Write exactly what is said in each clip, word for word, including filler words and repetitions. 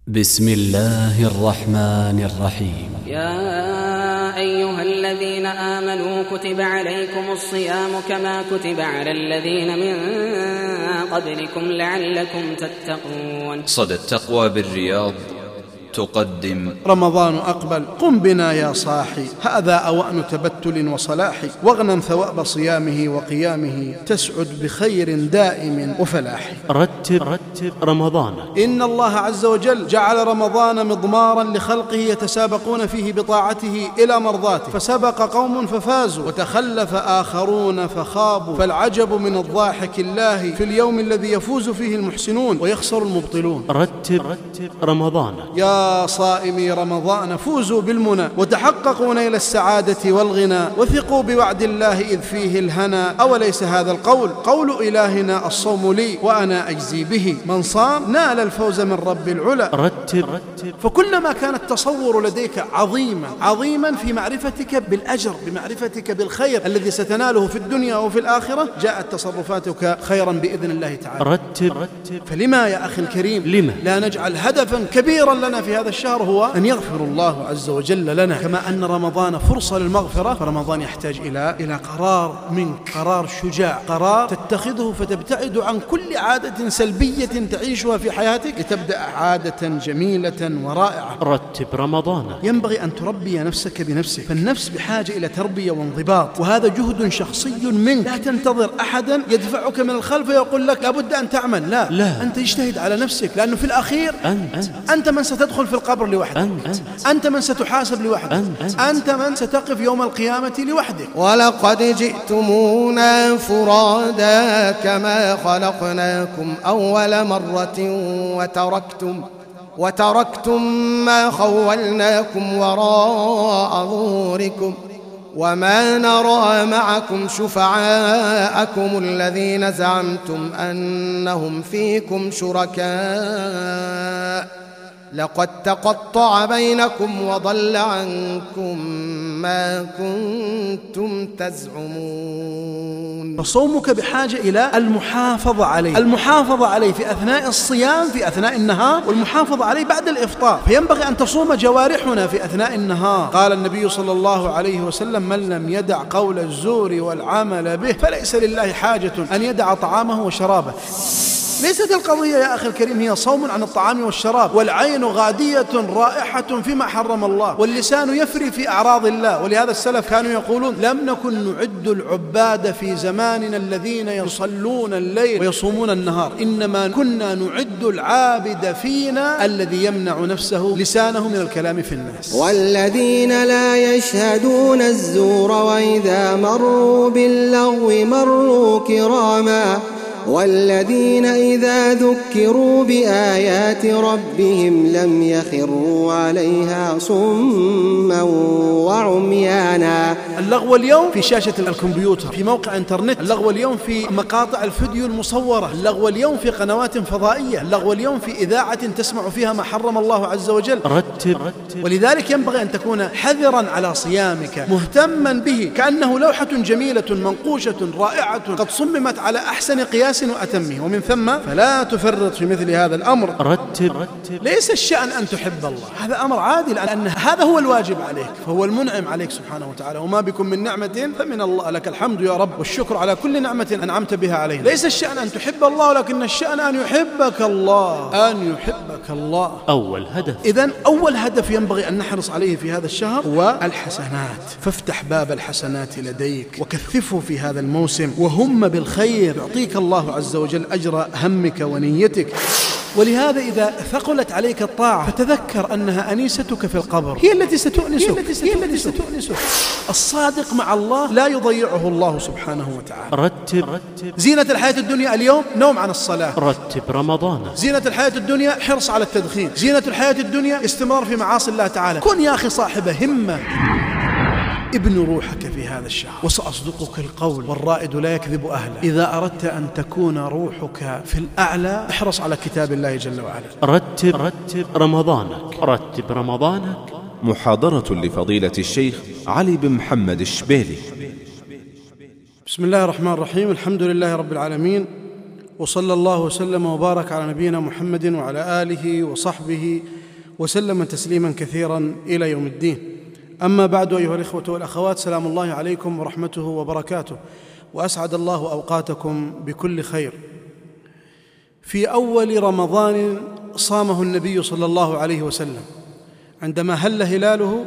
بسم الله الرحمن الرحيم. يا أيها الذين آمنوا كتب عليكم الصيام كما كتب على الذين من قبلكم لعلكم تتقون. صدى التقوى بالرياض تقدم رمضان أقبل، قم بنا يا صاحي، هذا أوان تبتل وصلاح، واغنم ثواب صيامه وقيامه، تسعد بخير دائم وفلاح. رتب رتب رمضانك. إن الله عز وجل جعل رمضان مضمارا لخلقه يتسابقون فيه بطاعته إلى مرضاته، فسبق قوم ففازوا وتخلف آخرون فخابوا، فالعجب من الضاحك الله في اليوم الذي يفوز فيه المحسنون ويخسر المبطلون. رتب رتب رمضانك. يا صائمي رمضان فوزوا بالمنى وتحققوا نيل السعادة والغنى، وثقوا بوعد الله إذ فيه الهنا، أوليس هذا القول قول إلهنا الصوم لي وأنا أجزي به، من صام نال الفوز من رب العلا. رتب رتب. فكلما كان التصور لديك عظيما عظيما في معرفتك بالأجر، بمعرفتك بالخير الذي ستناله في الدنيا وفي الآخرة، جاءت تصرفاتك خيرا بإذن الله تعالى. رتب رتب. فلما يا أخي الكريم لما لا نجعل هدفا كبيرا لنا في هذا الشهر هو أن يغفر الله عز وجل لنا؟ كما أن رمضان فرصة للمغفرة، فرمضان يحتاج إلى إلى قرار منك، قرار شجاع، قرار تتخذه فتبتعد عن كل عادة سلبية تعيشها في حياتك لتبدأ عادة جميلة ورائعة. رتب رمضانك. ينبغي أن تربي نفسك بنفسك، فالنفس بحاجة إلى تربية وانضباط، وهذا جهد شخصي منك، لا تنتظر أحدا يدفعك من الخلف ويقول لك لابد أن تعمل، لا, لا. أنت اجتهد على نفسك، لأنه في الأخير أنت أنت من ستدخل في القبر لوحدك، أنت, أنت من ستحاسب لوحدك، أنت, أنت من ستقف يوم القيامة لوحدك. ولقد جئتمونا فرادا كما خلقناكم أول مرة وتركتم وتركتم ما خولناكم وراء ظهوركم وما نرى معكم شفعاءكم الذين زعمتم أنهم فيكم شركاء لقد تقطع بينكم وضل عنكم ما كنتم تزعمون. فصومك بحاجة إلى المحافظة عليه، المحافظة عليه في أثناء الصيام، في أثناء النهار، والمحافظة عليه بعد الإفطار. فينبغي أن تصوم جوارحنا في أثناء النهار. قال النبي صلى الله عليه وسلم: من لم يدع قول الزور والعمل به فليس لله حاجة أن يدع طعامه وشرابه. ليست القضية يا أخي الكريم هي صوم عن الطعام والشراب، والعين غادية رائحة فيما حرم الله، واللسان يفري في أعراض الله. ولهذا السلف كانوا يقولون: لم نكن نعد العباد في زماننا الذين يصلون الليل ويصومون النهار، إنما كنا نعد العابد فينا الذي يمنع نفسه لسانه من الكلام في الناس. والذين لا يشهدون الزور وإذا مروا باللغو مروا كراما والذين إذا ذكروا بآيات ربهم لم يخروا عليها صما وعميانا. اللغو اليوم في شاشة الكمبيوتر، في موقع انترنت، اللغو اليوم في مقاطع الفيديو المصورة، اللغو اليوم في قنوات فضائية، اللغو اليوم في إذاعة تسمع فيها ما حرم الله عز وجل. رتب رتب. ولذلك ينبغي أن تكون حذرا على صيامك، مهتما به كأنه لوحة جميلة منقوشة رائعة قد صممت على أحسن قياس وأتمه، ومن ثم فلا تفرط في مثل هذا الأمر. رتب رتب. ليس الشأن أن تحب الله، هذا أمر عادي، لأن هذا هو الواجب عليك، فهو المنعم عليك سبحانه وتعالى، وما بكم من نعمة فمن الله، لك الحمد يا رب والشكر على كل نعمة أنعمت بها علينا. ليس الشأن أن تحب الله، ولكن الشأن أن يحبك الله، أن يحبك الله. أول هدف. إذن أول هدف ينبغي أن نحرص عليه في هذا الشهر هو الحسنات، فافتح باب الحسنات لديك وكثفه في هذا الموسم، وهم بالخير يعطيك الله عز وجل أجر همك ونيتك. ولهذا إذا ثقلت عليك الطاعة فتذكر أنها أنيستك في القبر، هي التي ستؤنسك، هي التي ستؤنسك. الصادق مع الله لا يضيعه الله سبحانه وتعالى. رتب رتب. زينة الحياة الدنيا اليوم نوم عن الصلاة. رتب رمضان. زينة الحياة الدنيا حرص على التدخين. زينة الحياة الدنيا استمرار في معاصي الله تعالى. كن يا أخي صاحب همة، ابن روحك في هذا الشهر. وسأصدقك القول والرائد لا يكذب أهله، إذا أردت أن تكون روحك في الأعلى احرص على كتاب الله جل وعلا. رتب رتب رمضانك. رتب رمضانك. محاضرة لفضيلة الشيخ علي بن محمد الشبيلي. بسم الله الرحمن الرحيم، الحمد لله رب العالمين، وصلى الله وسلم وبارك على نبينا محمد وعلى آله وصحبه وسلم تسليما كثيرا إلى يوم الدين. أما بعد، أيها الإخوة والأخوات، سلام الله عليكم ورحمته وبركاته، وأسعد الله أوقاتكم بكل خير. في أول رمضان صامه النبي صلى الله عليه وسلم، عندما هل هلاله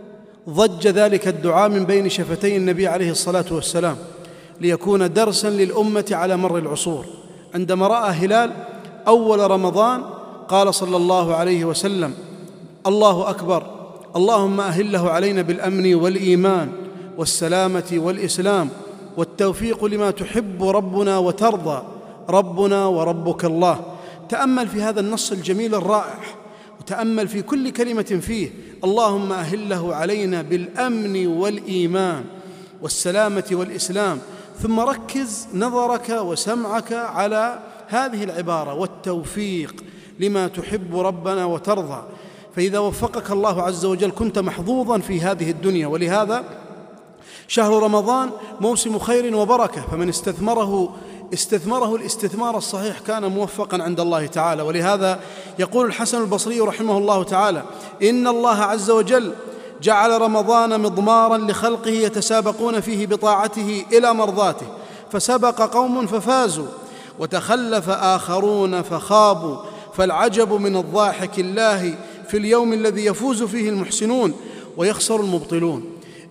ضج ذلك الدعاء من بين شفتي النبي عليه الصلاة والسلام ليكون درسا للأمة على مر العصور. عندما رأى هلال أول رمضان قال صلى الله عليه وسلم: الله أكبر، اللهم أهله علينا بالأمن والإيمان والسلامة والإسلام والتوفيق لما تحب ربنا وترضى، ربنا وربك الله. تأمل في هذا النص الجميل الرائع، وتأمل في كل كلمة فيه: اللهم أهله علينا بالأمن والإيمان والسلامة والإسلام. ثم ركز نظرك وسمعك على هذه العبارة: والتوفيق لما تحب ربنا وترضى. فإذا وفقك الله عز وجل كنت محظوظا في هذه الدنيا. ولهذا شهر رمضان موسم خير وبركة، فمن استثمره استثمره الاستثمار الصحيح كان موفقا عند الله تعالى. ولهذا يقول الحسن البصري رحمه الله تعالى: إن الله عز وجل جعل رمضان مضمارا لخلقه يتسابقون فيه بطاعته إلى مرضاته، فسبق قوم ففازوا وتخلف آخرون فخابوا، فالعجب من الضاحك الله في اليوم الذي يفوز فيه المحسنون ويخسر المبطلون.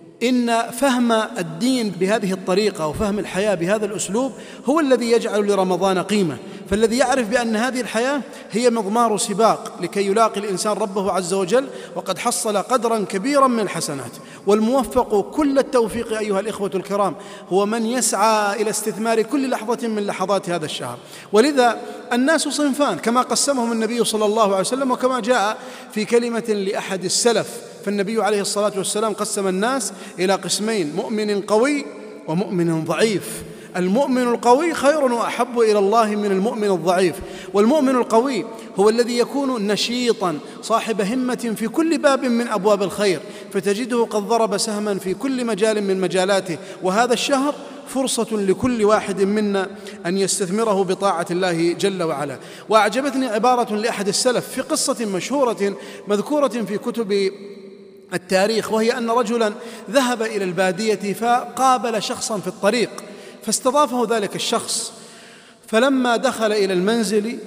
إن فهم الدين بهذه الطريقة وفهم الحياة بهذا الأسلوب هو الذي يجعل لرمضان قيمة. فالذي يعرف بأن هذه الحياة هي مضمار سباق لكي يلاقي الإنسان ربه عز وجل، وقد حصل قدرا كبيرا من الحسنات. والموفق كل التوفيق أيها الإخوة الكرام هو من يسعى إلى استثمار كل لحظة من لحظات هذا الشهر. ولذا الناس صنفان كما قسمهم النبي صلى الله عليه وسلم، وكما جاء في كلمة لأحد السلف، فالنبي عليه الصلاة والسلام قسم الناس إلى قسمين: مؤمن قوي ومؤمن ضعيف. المؤمن القوي خير وأحب إلى الله من المؤمن الضعيف. والمؤمن القوي هو الذي يكون نشيطا صاحب همة في كل باب من أبواب الخير، فتجده قد ضرب سهما في كل مجال من مجالاته. وهذا الشهر فرصة لكل واحد منا أن يستثمره بطاعة الله جل وعلا. وأعجبتني عبارة لأحد السلف في قصة مشهورة مذكورة في كتب التاريخ، وهي أن رجلا ذهب إلى البادية فقابل شخصا في الطريق، فاستضافه ذلك الشخص. فلما دخل إلى المنزل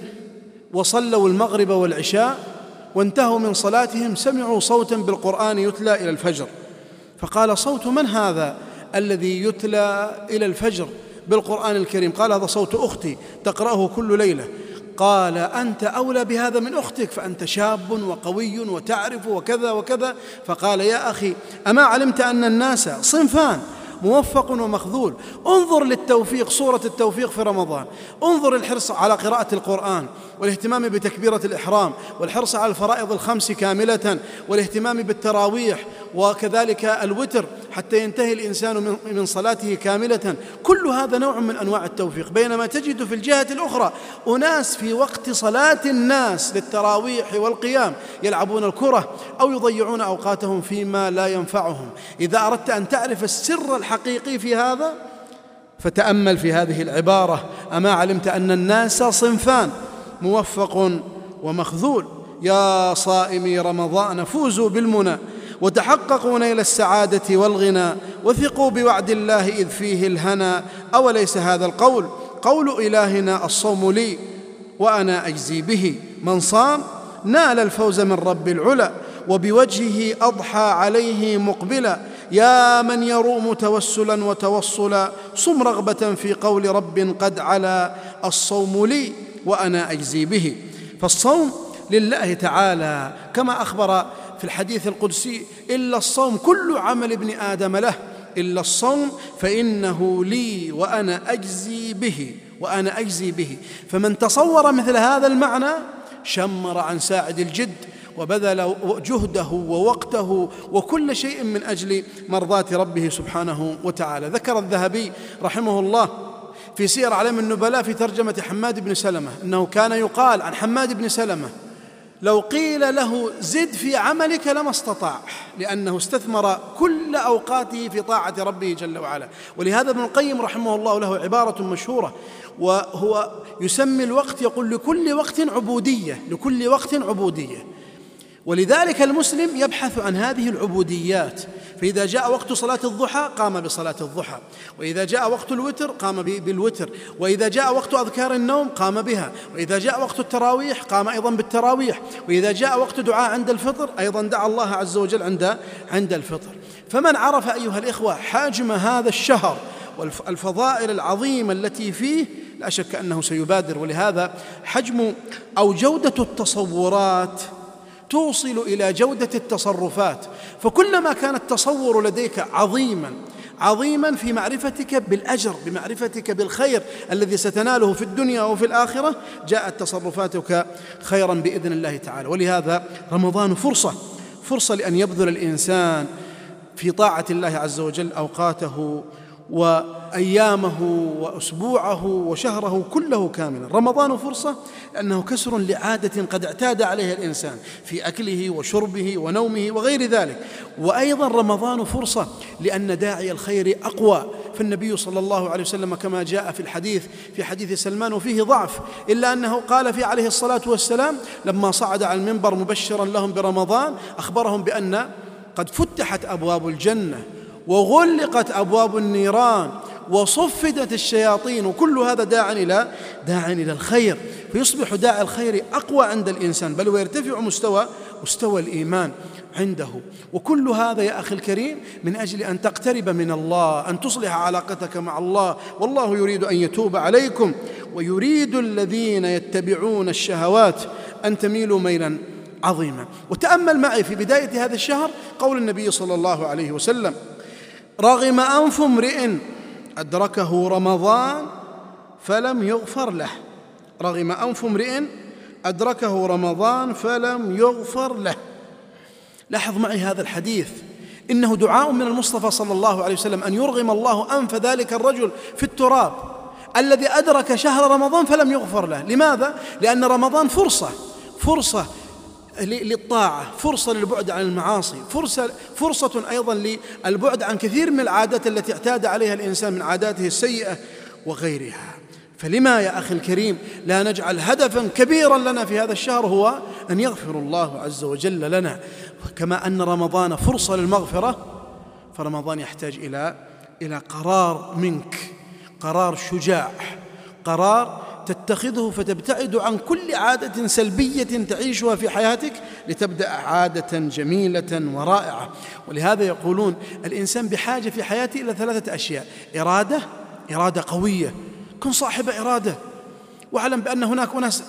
وصلوا المغرب والعشاء وانتهوا من صلاتهم سمعوا صوتا بالقرآن يتلى إلى الفجر، فقال: صوت من هذا الذي يتلى إلى الفجر بالقرآن الكريم؟ قال: هذا صوت أختي تقرأه كل ليلة. قال: أنت أولى بهذا من أختك، فأنت شاب وقوي وتعرف وكذا وكذا. فقال: يا أخي، أما علمت أن الناس صنفان: موفق ومخذول. انظر للتوفيق، صورة التوفيق في رمضان. انظر الحرص على قراءة القرآن والاهتمام بتكبيرة الإحرام والحرص على الفرائض الخمس كاملة والاهتمام بالتراويح وكذلك الوتر حتى ينتهي الإنسان من صلاته كاملة. كل هذا نوع من أنواع التوفيق. بينما تجد في الجهة الأخرى أناس في وقت صلاة الناس للتراويح والقيام يلعبون الكرة أو يضيعون أوقاتهم فيما لا ينفعهم. إذا أردت أن تعرف السر الحقيقي في هذا فتأمل في هذه العبارة: أما علمت أن الناس صنفان: موفق ومخذول. يا صائمي رمضان فوزوا بالمنى وتحققوا نيل السعادة والغنى، وثقوا بوعد الله إذ فيه الهنا. أوليس هذا القول قول إلهنا: الصوم لي وأنا أجزي به، من صام نال الفوز من رب العلا، وبوجهه أضحى عليه مقبلا. يا من يروم توسلا وتوصلا، صم رغبة في قول رب قد علا، الصوم لي وأنا أجزي به. فالصوم لله تعالى كما أخبر في الحديث القدسي: إلا الصوم كل عمل ابن آدم له إلا الصوم فإنه لي وأنا أجزي به وأنا أجزي به. فمن تصور مثل هذا المعنى شمر عن ساعد الجد وبذل جهده ووقته وكل شيء من أجل مرضاة ربه سبحانه وتعالى. ذكر الذهبي رحمه الله في سير أعلام النبلاء في ترجمة حماد بن سلمة أنه كان يقال عن حماد بن سلمة: لو قيل له زد في عملك لما استطاع، لأنه استثمر كل أوقاته في طاعة ربه جل وعلا. ولهذا ابن القيم رحمه الله له عبارة مشهورة: وهو يسمي الوقت، يقول لكل وقت عبودية، لكل وقت عبودية. ولذلك المسلم يبحث عن هذه العبوديات، فإذا جاء وقت صلاة الضحى قام بصلاة الضحى، وإذا جاء وقت الوتر قام بالوتر، وإذا جاء وقت أذكار النوم قام بها، وإذا جاء وقت التراويح قام أيضا بالتراويح، وإذا جاء وقت دعاء عند الفطر أيضا دعا الله عز وجل عند عند الفطر. فمن عرف أيها الإخوة حجم هذا الشهر والفضائل العظيمة التي فيه لا شك أنه سيبادر. ولهذا حجم أو جودة التصورات توصل إلى جودة التصرفات، فكلما كان التصور لديك عظيما عظيما في معرفتك بالأجر، بمعرفتك بالخير الذي ستناله في الدنيا وفي الآخرة، جاءت تصرفاتك خيرا بإذن الله تعالى. ولهذا رمضان فرصة فرصة لأن يبذل الإنسان في طاعة الله عز وجل أوقاته وأيامه وأسبوعه وشهره كله كاملا. رمضان فرصة لأنه كسر لعادة قد اعتاد عليها الإنسان في أكله وشربه ونومه وغير ذلك. وأيضا رمضان فرصة لأن داعي الخير أقوى، فالنبي صلى الله عليه وسلم كما جاء في الحديث في حديث سلمان وفيه ضعف، إلا أنه قال في عليه الصلاة والسلام لما صعد على المنبر مبشرا لهم برمضان أخبرهم بأن قد فتحت أبواب الجنة وغلقت أبواب النيران وصفدت الشياطين، وكل هذا داع إلى داع إلى الخير، فيصبح داعي الخير أقوى عند الإنسان، بل ويرتفع مستوى مستوى الإيمان عنده. وكل هذا يا أخي الكريم من أجل أن تقترب من الله، أن تصلح علاقتك مع الله، والله يريد أن يتوب عليكم ويريد الذين يتبعون الشهوات أن تميلوا ميلا عظيما. وتأمل معي في بداية هذا الشهر قول النبي صلى الله عليه وسلم: رغم أنف امرئ أدركه رمضان فلم يغفر له. رغم أنف امرئ أدركه رمضان فلم يغفر له. لاحظ معي هذا الحديث، إنه دعاء من المصطفى صلى الله عليه وسلم أن يرغم الله أنف ذلك الرجل في التراب الذي أدرك شهر رمضان فلم يغفر له. لماذا؟ لأن رمضان فرصة فرصة للطاعة، فرصة للبعد عن المعاصي، فرصة, فرصة أيضا للبعد عن كثير من العادات التي اعتاد عليها الإنسان من عاداته السيئة وغيرها. فلما يا أخي الكريم لا نجعل هدفا كبيرا لنا في هذا الشهر هو أن يغفر الله عز وجل لنا؟ كما أن رمضان فرصة للمغفرة، فرمضان يحتاج إلى إلى قرار منك، قرار شجاع، قرار تتخذه فتبتعد عن كل عادة سلبية تعيشها في حياتك لتبدأ عادة جميلة ورائعة. ولهذا يقولون الإنسان بحاجة في حياته إلى ثلاثة أشياء: إرادة إرادة قوية، كن صاحب إرادة، واعلم بأن هناك أناس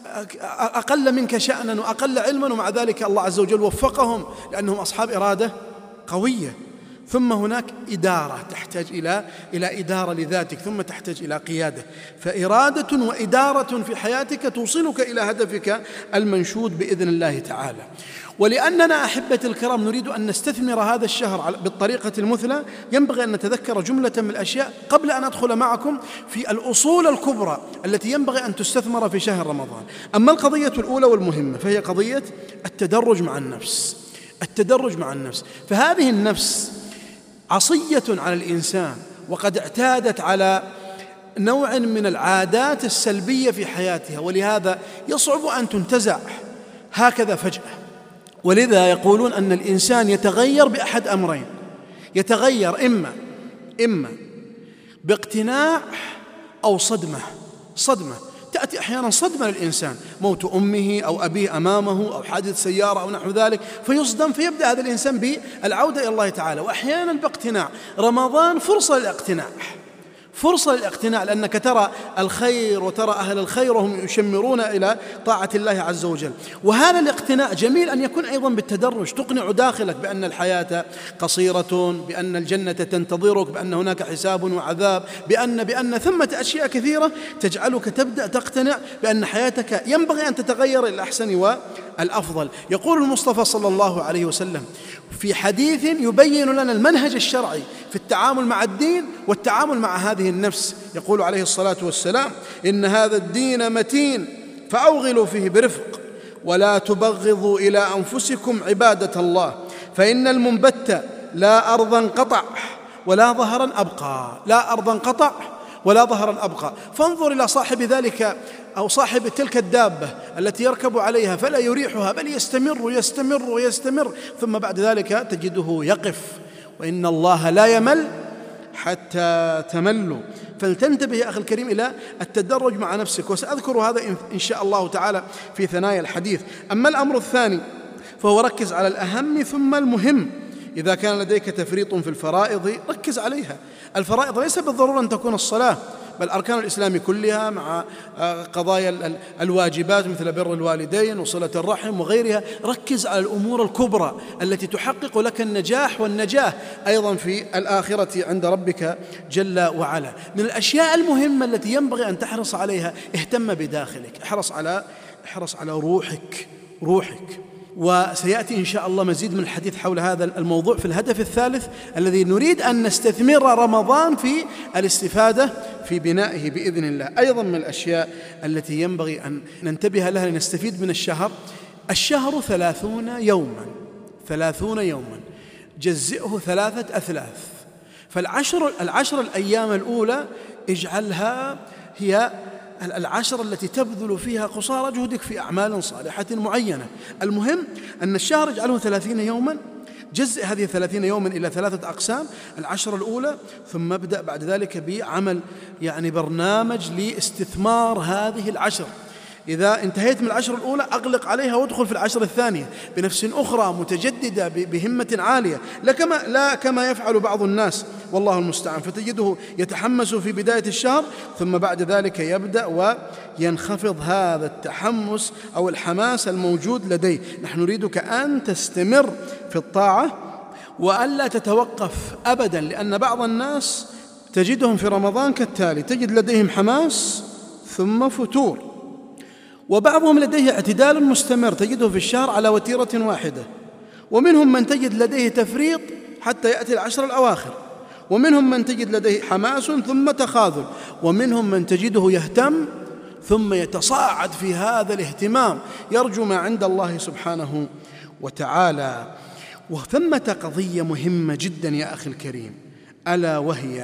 أقل منك شأنا وأقل علما ومع ذلك الله عز وجل وفقهم لأنهم أصحاب إرادة قوية. ثم هناك إدارة، تحتاج إلى إلى إدارة لذاتك، ثم تحتاج إلى قيادة. فإرادة وإدارة في حياتك توصلك إلى هدفك المنشود بإذن الله تعالى. ولأننا أحبتي الكرام نريد أن نستثمر هذا الشهر بالطريقة المثلى، ينبغي أن نتذكر جملة من الأشياء قبل أن أدخل معكم في الأصول الكبرى التي ينبغي أن تستثمر في شهر رمضان. أما القضية الأولى والمهمة فهي قضية التدرج مع النفس. التدرج مع النفس، فهذه النفس عصية على الإنسان وقد اعتادت على نوع من العادات السلبية في حياتها، ولهذا يصعب أن تنتزع هكذا فجأة. ولذا يقولون أن الإنسان يتغير بأحد أمرين: يتغير إما إما باقتناع أو صدمة. صدمة تأتي أحيانا صدمة للإنسان، موت أمه أو أبيه أمامه أو حادث سيارة أو نحو ذلك، فيصدم فيبدأ هذا الإنسان بالعودة إلى الله تعالى. وأحيانا باقتناع. رمضان فرصة للاقتناع، فرصة للاقتناع، لأنك ترى الخير وترى أهل الخير وهم يشمرون إلى طاعة الله عز وجل. وهذا الاقتناع جميل أن يكون أيضا بالتدرج، تقنع داخلك بأن الحياة قصيرة، بأن الجنة تنتظرك، بأن هناك حساب وعذاب، بأن بأن ثمة أشياء كثيرة تجعلك تبدأ تقتنع بأن حياتك ينبغي أن تتغير إلى الأحسن والأفضل. يقول المصطفى صلى الله عليه وسلم في حديث يبين لنا المنهج الشرعي في التعامل مع الدين والتعامل مع هذه النفس، يقول عليه الصلاة والسلام: إن هذا الدين متين فأوغلوا فيه برفق ولا تبغضوا إلى أنفسكم عبادة الله، فإن المنبت لا أرضا قطع ولا ظهرا أبقى. لا أرضا قطع ولا ظهرا أبقى. فانظر إلى صاحب ذلك أو صاحب تلك الدابة التي يركب عليها فلا يريحها، بل يستمر ويستمر ويستمر، ثم بعد ذلك تجده يقف. وإن الله لا يمل حتى تملوا. فلتنتبه يا أخي الكريم إلى التدرج مع نفسك، وسأذكر هذا إن شاء الله تعالى في ثنايا الحديث. أما الأمر الثاني فهو ركز على الأهم ثم المهم. إذا كان لديك تفريط في الفرائض ركز عليها. الفرائض ليس بالضرورة أن تكون الصلاة، بل أركان الإسلام كلها مع قضايا الواجبات مثل بر الوالدين وصلة الرحم وغيرها. ركز على الأمور الكبرى التي تحقق لك النجاح والنجاة أيضا في الآخرة عند ربك جل وعلا. من الأشياء المهمة التي ينبغي أن تحرص عليها، اهتم بداخلك، احرص على احرص على روحك روحك وسيأتي إن شاء الله مزيد من الحديث حول هذا الموضوع في الهدف الثالث الذي نريد أن نستثمر رمضان في الاستفادة في بنائه بإذن الله. أيضا من الأشياء التي ينبغي أن ننتبه لها لنستفيد من الشهر، الشهر ثلاثون يوما ثلاثون يوما جزئه ثلاثة أثلاث. فالعشر العشر الأيام الأولى اجعلها هي العشر التي تبذل فيها قصارى جهدك في أعمال صالحة معينة. المهم أن الشهر اجعله ثلاثين يوما، جزء هذه ثلاثين يوما إلى ثلاثة أقسام، العشر الأولى، ثم ابدأ بعد ذلك بعمل يعني برنامج لاستثمار هذه العشر. إذا انتهيت من العشر الأولى أغلق عليها وادخل في العشر الثانية بنفس أخرى متجددة بهمة عالية، لا كما, لا كما يفعل بعض الناس والله المستعان، فتجده يتحمس في بداية الشهر ثم بعد ذلك يبدأ وينخفض هذا التحمس أو الحماس الموجود لديه. نحن نريدك أن تستمر في الطاعة وألا تتوقف أبدا، لأن بعض الناس تجدهم في رمضان كالتالي: تجد لديهم حماس ثم فتور، وبعضهم لديه اعتدال مستمر تجده في الشهر على وتيرة واحدة، ومنهم من تجد لديه تفريط حتى يأتي العشر الأواخر، ومنهم من تجد لديه حماس ثم تخاذل، ومنهم من تجده يهتم ثم يتصاعد في هذا الاهتمام يرجو ما عند الله سبحانه وتعالى. وثمة قضية مهمة جدا يا أخي الكريم، ألا وهي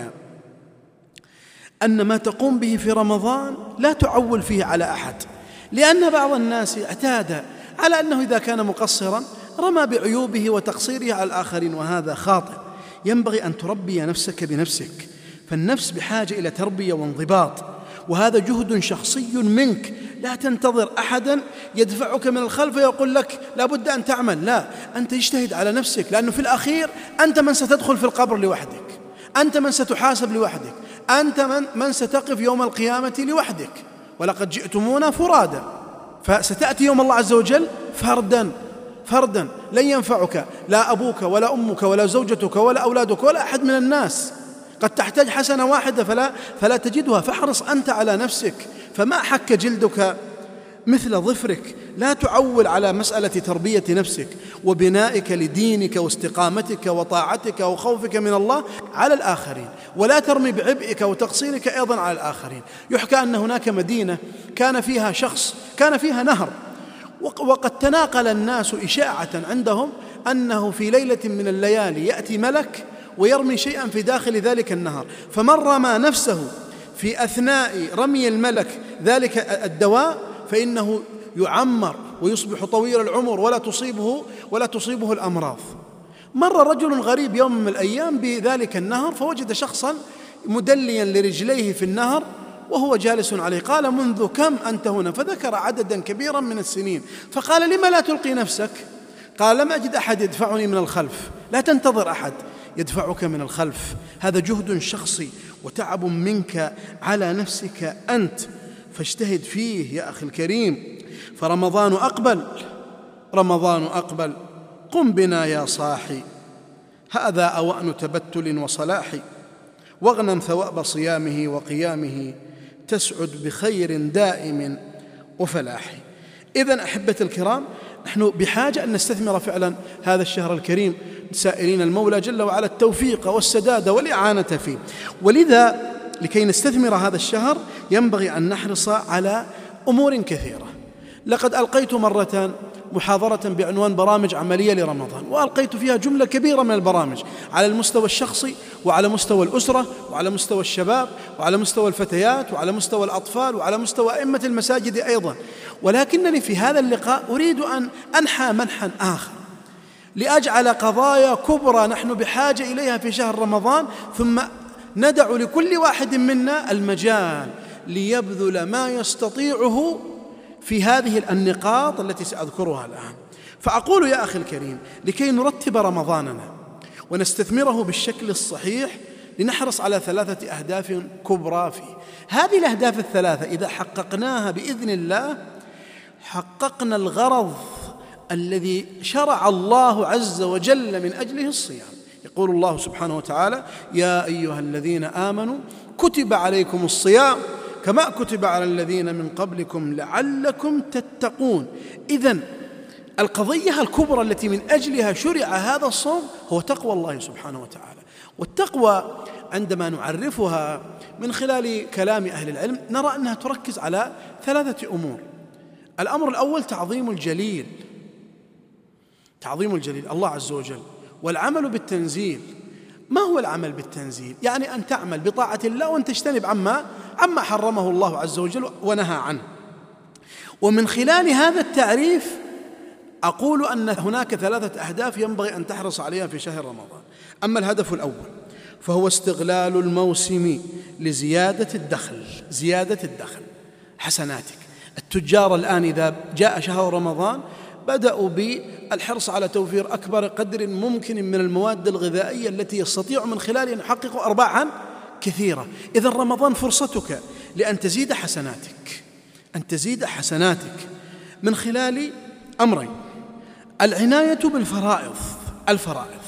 أن ما تقوم به في رمضان لا تعول فيه على أحد، لأن بعض الناس اعتاد على أنه إذا كان مقصرا رمى بعيوبه وتقصيره على الآخرين، وهذا خاطئ. ينبغي أن تربي نفسك بنفسك، فالنفس بحاجة إلى تربية وانضباط، وهذا جهد شخصي منك. لا تنتظر أحدا يدفعك من الخلف ويقول لك لابد أن تعمل، لا، أنت اجتهد على نفسك، لأنه في الأخير أنت من ستدخل في القبر لوحدك، أنت من ستحاسب لوحدك، أنت من, من ستقف يوم القيامة لوحدك. ولقد جئتمونا فرادا، فستأتي يوم الله عز وجل فردا فردا، لن ينفعك لا أبوك ولا أمك ولا زوجتك ولا أولادك ولا أحد من الناس. قد تحتاج حسنة واحدة فلا, فلا تجدها، فاحرص أنت على نفسك، فما حك جلدك مثل ظفرك. لا تعول على مسألة تربية نفسك وبنائك لدينك واستقامتك وطاعتك وخوفك من الله على الآخرين، ولا ترمي بعبئك وتقصيرك أيضا على الآخرين. يحكى أن هناك مدينة كان فيها شخص كان فيها نهر، وقد تناقل الناس إشاعة عندهم أنه في ليلة من الليالي يأتي ملك ويرمي شيئا في داخل ذلك النهر، فمن رمى نفسه في أثناء رمي الملك ذلك الدواء فإنه يعمر ويصبح طويل العمر ولا تصيبه ولا تصيبه الأمراض. مر رجل غريب يوم من الأيام بذلك النهر فوجد شخصا مدليا لرجليه في النهر وهو جالس عليه. قال: منذ كم أنت هنا؟ فذكر عددا كبيرا من السنين. فقال: لما لا تلقي نفسك؟ قال: لم أجد أحد يدفعني من الخلف. لا تنتظر أحد يدفعك من الخلف، هذا جهد شخصي وتعب منك على نفسك أنت، فاجتهد فيه يا أخي الكريم. فرمضان أقبل رمضان أقبل قم بنا يا صاحي، هذا أوان تبتل وصلاح، واغنم ثواب صيامه وقيامه، تسعد بخير دائم وفلاح. إذن أحبتي الكرام، نحن بحاجة أن نستثمر فعلا هذا الشهر الكريم، سائلين المولى جل وعلا التوفيق والسداد والإعانة فيه. ولذا لكي نستثمر هذا الشهر ينبغي أن نحرص على أمور كثيرة. لقد ألقيت مرة محاضرة بعنوان برامج عملية لرمضان، وألقيت فيها جملة كبيرة من البرامج على المستوى الشخصي وعلى مستوى الأسرة وعلى مستوى الشباب وعلى مستوى الفتيات وعلى مستوى الأطفال وعلى مستوى أئمة المساجد أيضا. ولكنني في هذا اللقاء أريد أن أنحى منحا آخر لأجعل قضايا كبرى نحن بحاجة إليها في شهر رمضان، ثم ندع لكل واحد منا المجال ليبذل ما يستطيعه في هذه النقاط التي سأذكرها الآن. فأقول يا أخي الكريم، لكي نرتب رمضاننا ونستثمره بالشكل الصحيح لنحرص على ثلاثة أهداف كبرى فيه. هذه الأهداف الثلاثة إذا حققناها بإذن الله حققنا الغرض الذي شرع الله عز وجل من أجله الصيام. يقول الله سبحانه وتعالى: يا أيها الذين آمنوا كتب عليكم الصيام كما كتب على الذين من قبلكم لعلكم تتقون. إذن القضية الكبرى التي من أجلها شرع هذا الصوم هو تقوى الله سبحانه وتعالى. والتقوى عندما نعرفها من خلال كلام أهل العلم نرى أنها تركز على ثلاثة أمور. الأمر الأول تعظيم الجليل، تعظيم الجليل الله عز وجل، والعمل بالتنزيل. ما هو العمل بالتنزيل؟ يعني أن تعمل بطاعة الله وأن تجتنب عما عما حرمه الله عز وجل ونهى عنه. ومن خلال هذا التعريف أقول أن هناك ثلاثة أهداف ينبغي أن تحرص عليها في شهر رمضان. أما الهدف الأول فهو استغلال الموسم لزيادة الدخل، زيادة الدخل حسناتك. التجار الآن إذا جاء شهر رمضان بدأوا بالحرص على توفير أكبر قدر ممكن من المواد الغذائية التي يستطيع من خلالها أن يحققوا أرباحا كثيرة. إذن رمضان فرصتك لأن تزيد حسناتك، أن تزيد حسناتك من خلال أمرين: العناية بالفرائض، الفرائض،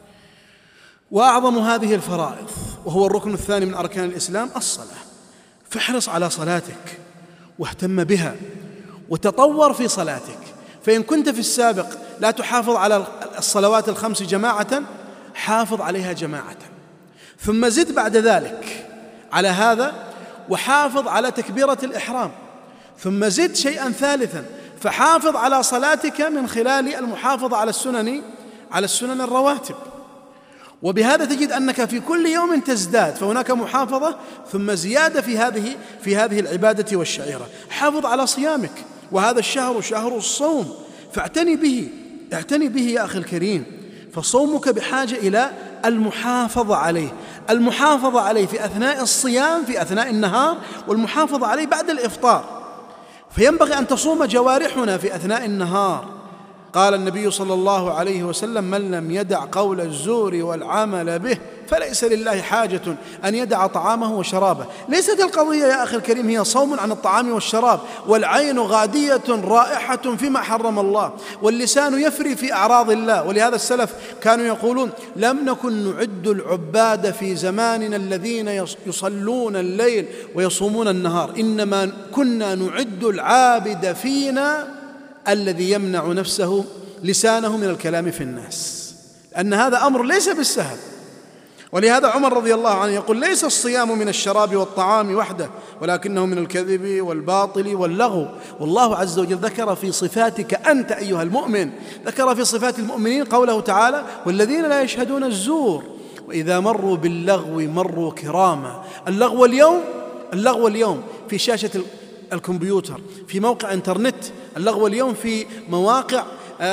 وأعظم هذه الفرائض وهو الركن الثاني من أركان الإسلام الصلاة. فاحرص على صلاتك واهتم بها وتطور في صلاتك. فإن كنت في السابق لا تحافظ على الصلوات الخمس جماعة حافظ عليها جماعة، ثم زد بعد ذلك على هذا وحافظ على تكبيرة الإحرام، ثم زد شيئا ثالثا فحافظ على صلاتك من خلال المحافظة على السنن على السنن الرواتب. وبهذا تجد أنك في كل يوم تزداد، فهناك محافظة ثم زيادة في هذه في هذه العبادة والشعيرة. حافظ على صيامك، وهذا الشهر شهر الصوم، فاعتني به، اعتني به يا أخي الكريم. فصومك بحاجة إلى المحافظة عليه، المحافظة عليه في أثناء الصيام في أثناء النهار، والمحافظة عليه بعد الإفطار. فينبغي أن تصوم جوارحنا في أثناء النهار. قال النبي صلى الله عليه وسلم: من لم يدع قول الزور والعمل به فليس لله حاجة أن يدع طعامه وشرابه. ليست القضية يا أخي الكريم هي صوم عن الطعام والشراب، والعين غادية رائحة فيما حرم الله، واللسان يفري في أعراض الله. ولهذا السلف كانوا يقولون: لم نكن نعد العباد في زماننا الذين يصلون الليل ويصومون النهار، إنما كنا نعد العابد فينا الذي يمنع نفسه لسانه من الكلام في الناس، أن هذا أمر ليس بالسهل. ولهذا عمر رضي الله عنه يقول: ليس الصيام من الشراب والطعام وحده ولكنه من الكذب والباطل واللغو. والله عز وجل ذكر في صفاتك أنت أيها المؤمن، ذكر في صفات المؤمنين قوله تعالى: والذين لا يشهدون الزور وإذا مروا باللغو مروا كراما. اللغو اليوم اللغو اليوم في شاشة الكمبيوتر، في موقع انترنت، اللغو اليوم في مواقع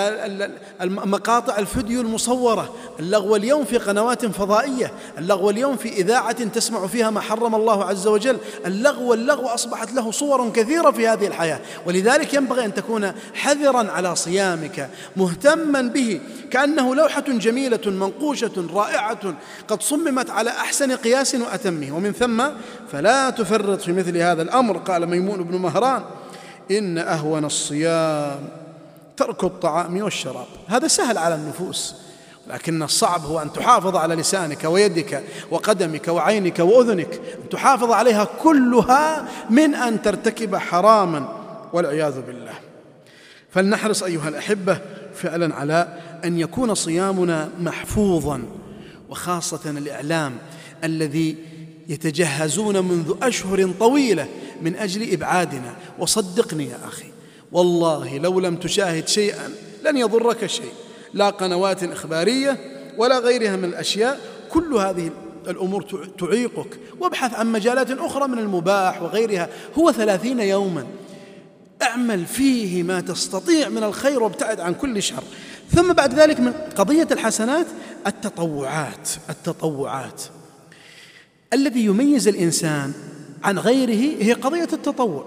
مقاطع الفيديو المصورة، اللغو اليوم في قنوات فضائية، اللغو اليوم في إذاعة تسمع فيها ما حرم الله عز وجل. اللغو اللغو أصبحت له صور كثيرة في هذه الحياة. ولذلك ينبغي أن تكون حذرا على صيامك، مهتما به كأنه لوحة جميلة منقوشة رائعة قد صممت على أحسن قياس وأتمه. ومن ثم فلا تفرط في مثل هذا الأمر. قال ميمون بن مهران: إن أهون الصيام ترك الطعام والشراب. هذا سهل على النفوس، لكن الصعب هو أن تحافظ على لسانك ويدك وقدمك وعينك وأذنك، أن تحافظ عليها كلها من أن ترتكب حراما والعياذ بالله. فلنحرص أيها الأحبة فعلا على أن يكون صيامنا محفوظا، وخاصة الإعلام الذي يتجهزون منذ أشهر طويلة من أجل إبعادنا. وصدقني يا أخي والله لو لم تشاهد شيئا لن يضرك شيء، لا قنوات إخبارية ولا غيرها من الأشياء، كل هذه الأمور تعيقك. وابحث عن مجالات أخرى من المباح وغيرها. هو ثلاثين يوما اعمل فيه ما تستطيع من الخير وابتعد عن كل شر. ثم بعد ذلك من قضية الحسنات التطوعات. التطوعات الذي يميز الإنسان عن غيره هي قضية التطوع،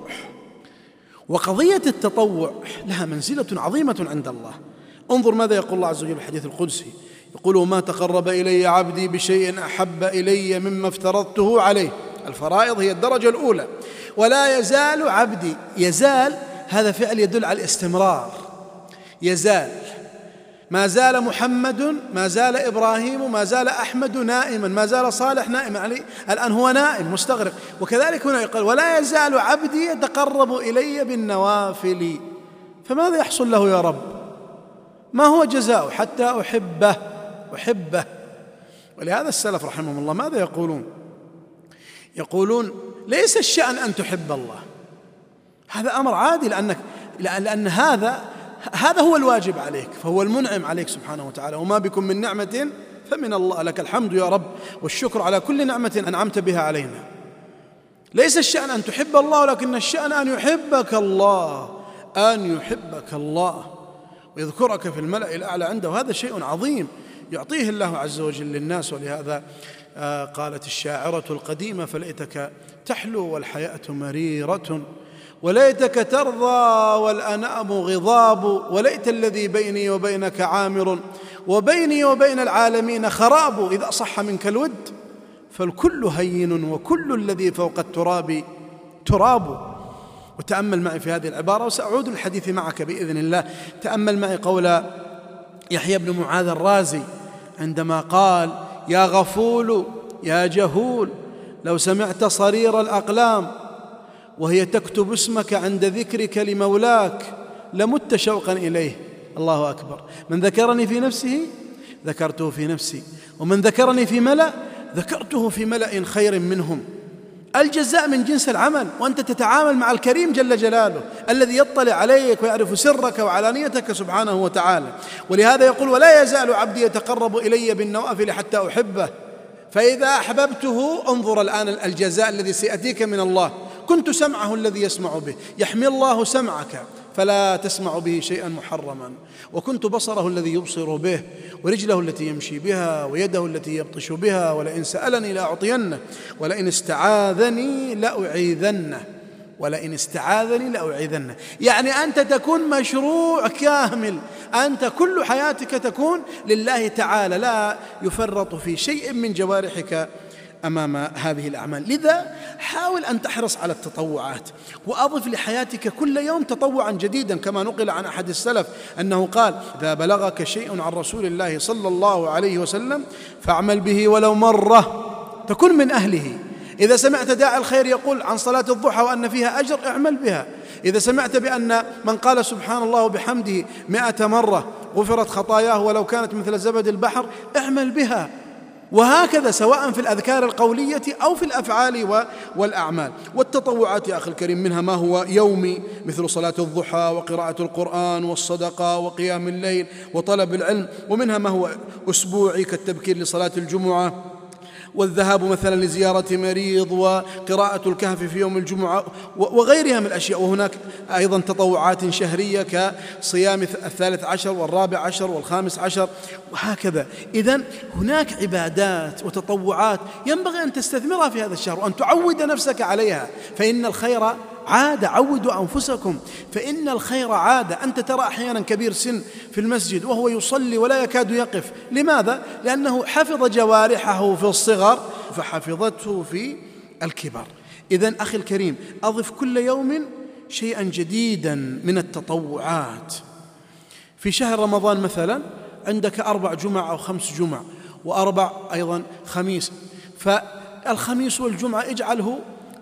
وقضية التطوع لها منزلة عظيمة عند الله. انظر ماذا يقول الله عز وجل في الحديث القدسي، يقول: وما تقرب إلي عبدي بشيء أحب إلي مما افترضته عليه. الفرائض هي الدرجة الأولى. ولا يزال عبدي، يزال هذا فعل يدل على الاستمرار، يزال، ما زال محمد، ما زال إبراهيم، ما زال أحمد نائما، ما زال صالح نائما عليه، الآن هو نائم مستغرق. وكذلك هنا يقول: ولا يزال عبدي يتقرب إلي بالنوافل. فماذا يحصل له يا رب؟ ما هو جزاؤه؟ حتى أحبه أحبه. ولهذا السلف رحمهم الله ماذا يقولون؟ يقولون: ليس الشأن أن تحب الله، هذا أمر عادي، لأنك لأن هذا هذا هو الواجب عليك، فهو المنعم عليك سبحانه وتعالى. وما بكم من نعمة فمن الله، لك الحمد يا رب والشكر على كل نعمة أنعمت بها علينا. ليس الشأن أن تحب الله، ولكن الشأن أن يحبك الله، أن يحبك الله ويذكرك في الملأ الأعلى عنده. وهذا شيء عظيم يعطيه الله عز وجل للناس. ولهذا قالت الشاعرة القديمة: فليتك تحلو والحياة مريرة، وليتك ترضى والأنام غضاب، وليت الذي بيني وبينك عامر، وبيني وبين العالمين خراب، إذا صح منك الود فالكل هين، وكل الذي فوق التراب تراب. وتأمل معي في هذه العبارة، وسأعود الحديث معك بإذن الله. تأمل معي قول يحيى بن معاذ الرازي عندما قال: يا غفول يا جهول، لو سمعت صرير الأقلام وهي تكتب اسمك عند ذكرك لمولاك لمت شوقا إليه. الله أكبر. من ذكرني في نفسه ذكرته في نفسي، ومن ذكرني في ملأ ذكرته في ملأ خير منهم. الجزاء من جنس العمل، وأنت تتعامل مع الكريم جل جلاله الذي يطلع عليك ويعرف سرك وعلانيتك سبحانه وتعالى. ولهذا يقول: ولا يزال عبدي يتقرب إلي بالنوافل حتى أحبه، فإذا أحببته، انظر الآن الجزاء الذي سيأتيك من الله. كنت سمعه الذي يسمع به، يحمي الله سمعك فلا تسمع به شيئا محرما، وكنت بصره الذي يبصر به، ورجله التي يمشي بها، ويده التي يبطش بها، ولئن سألني لأعطينه، ولئن استعاذني لأعيذنه، ولئن استعاذني لأعيذنه. يعني أنت تكون مشروع كامل، أنت كل حياتك تكون لله تعالى، لا يفرط في شيء من جوارحك أمام هذه الأعمال. لذا حاول أن تحرص على التطوعات، وأضف لحياتك كل يوم تطوعا جديدا، كما نقل عن أحد السلف أنه قال: إذا بلغك شيء عن رسول الله صلى الله عليه وسلم فاعمل به ولو مرة تكن من أهله. إذا سمعت داعي الخير يقول عن صلاة الضحى وأن فيها أجر اعمل بها. إذا سمعت بأن من قال سبحان الله وبحمده مئة مرة غفرت خطاياه ولو كانت مثل زبد البحر اعمل بها. وهكذا سواء في الأذكار القولية أو في الأفعال والأعمال. والتطوعات يا أخي الكريم منها ما هو يومي مثل صلاة الضحى وقراءة القرآن والصدقة وقيام الليل وطلب العلم، ومنها ما هو أسبوعي كالتبكير لصلاة الجمعة والذهاب مثلا لزيارة مريض وقراءة الكهف في يوم الجمعة وغيرها من الأشياء. وهناك أيضا تطوعات شهرية كصيام الثالث عشر والرابع عشر والخامس عشر وهكذا. إذن هناك عبادات وتطوعات ينبغي أن تستثمرها في هذا الشهر وأن تعود نفسك عليها، فإن الخير عادة. عودوا أنفسكم فإن الخير عادة. أنت ترى أحيانا كبير سن في المسجد وهو يصلي ولا يكاد يقف، لماذا؟ لأنه حفظ جوارحه في الصغر فحفظته في الكبر. إذن أخي الكريم أضف كل يوم شيئا جديدا من التطوعات. في شهر رمضان مثلا عندك أربع جمع أو خمس جمع وأربع أيضا خميس، فالخميس والجمعة اجعله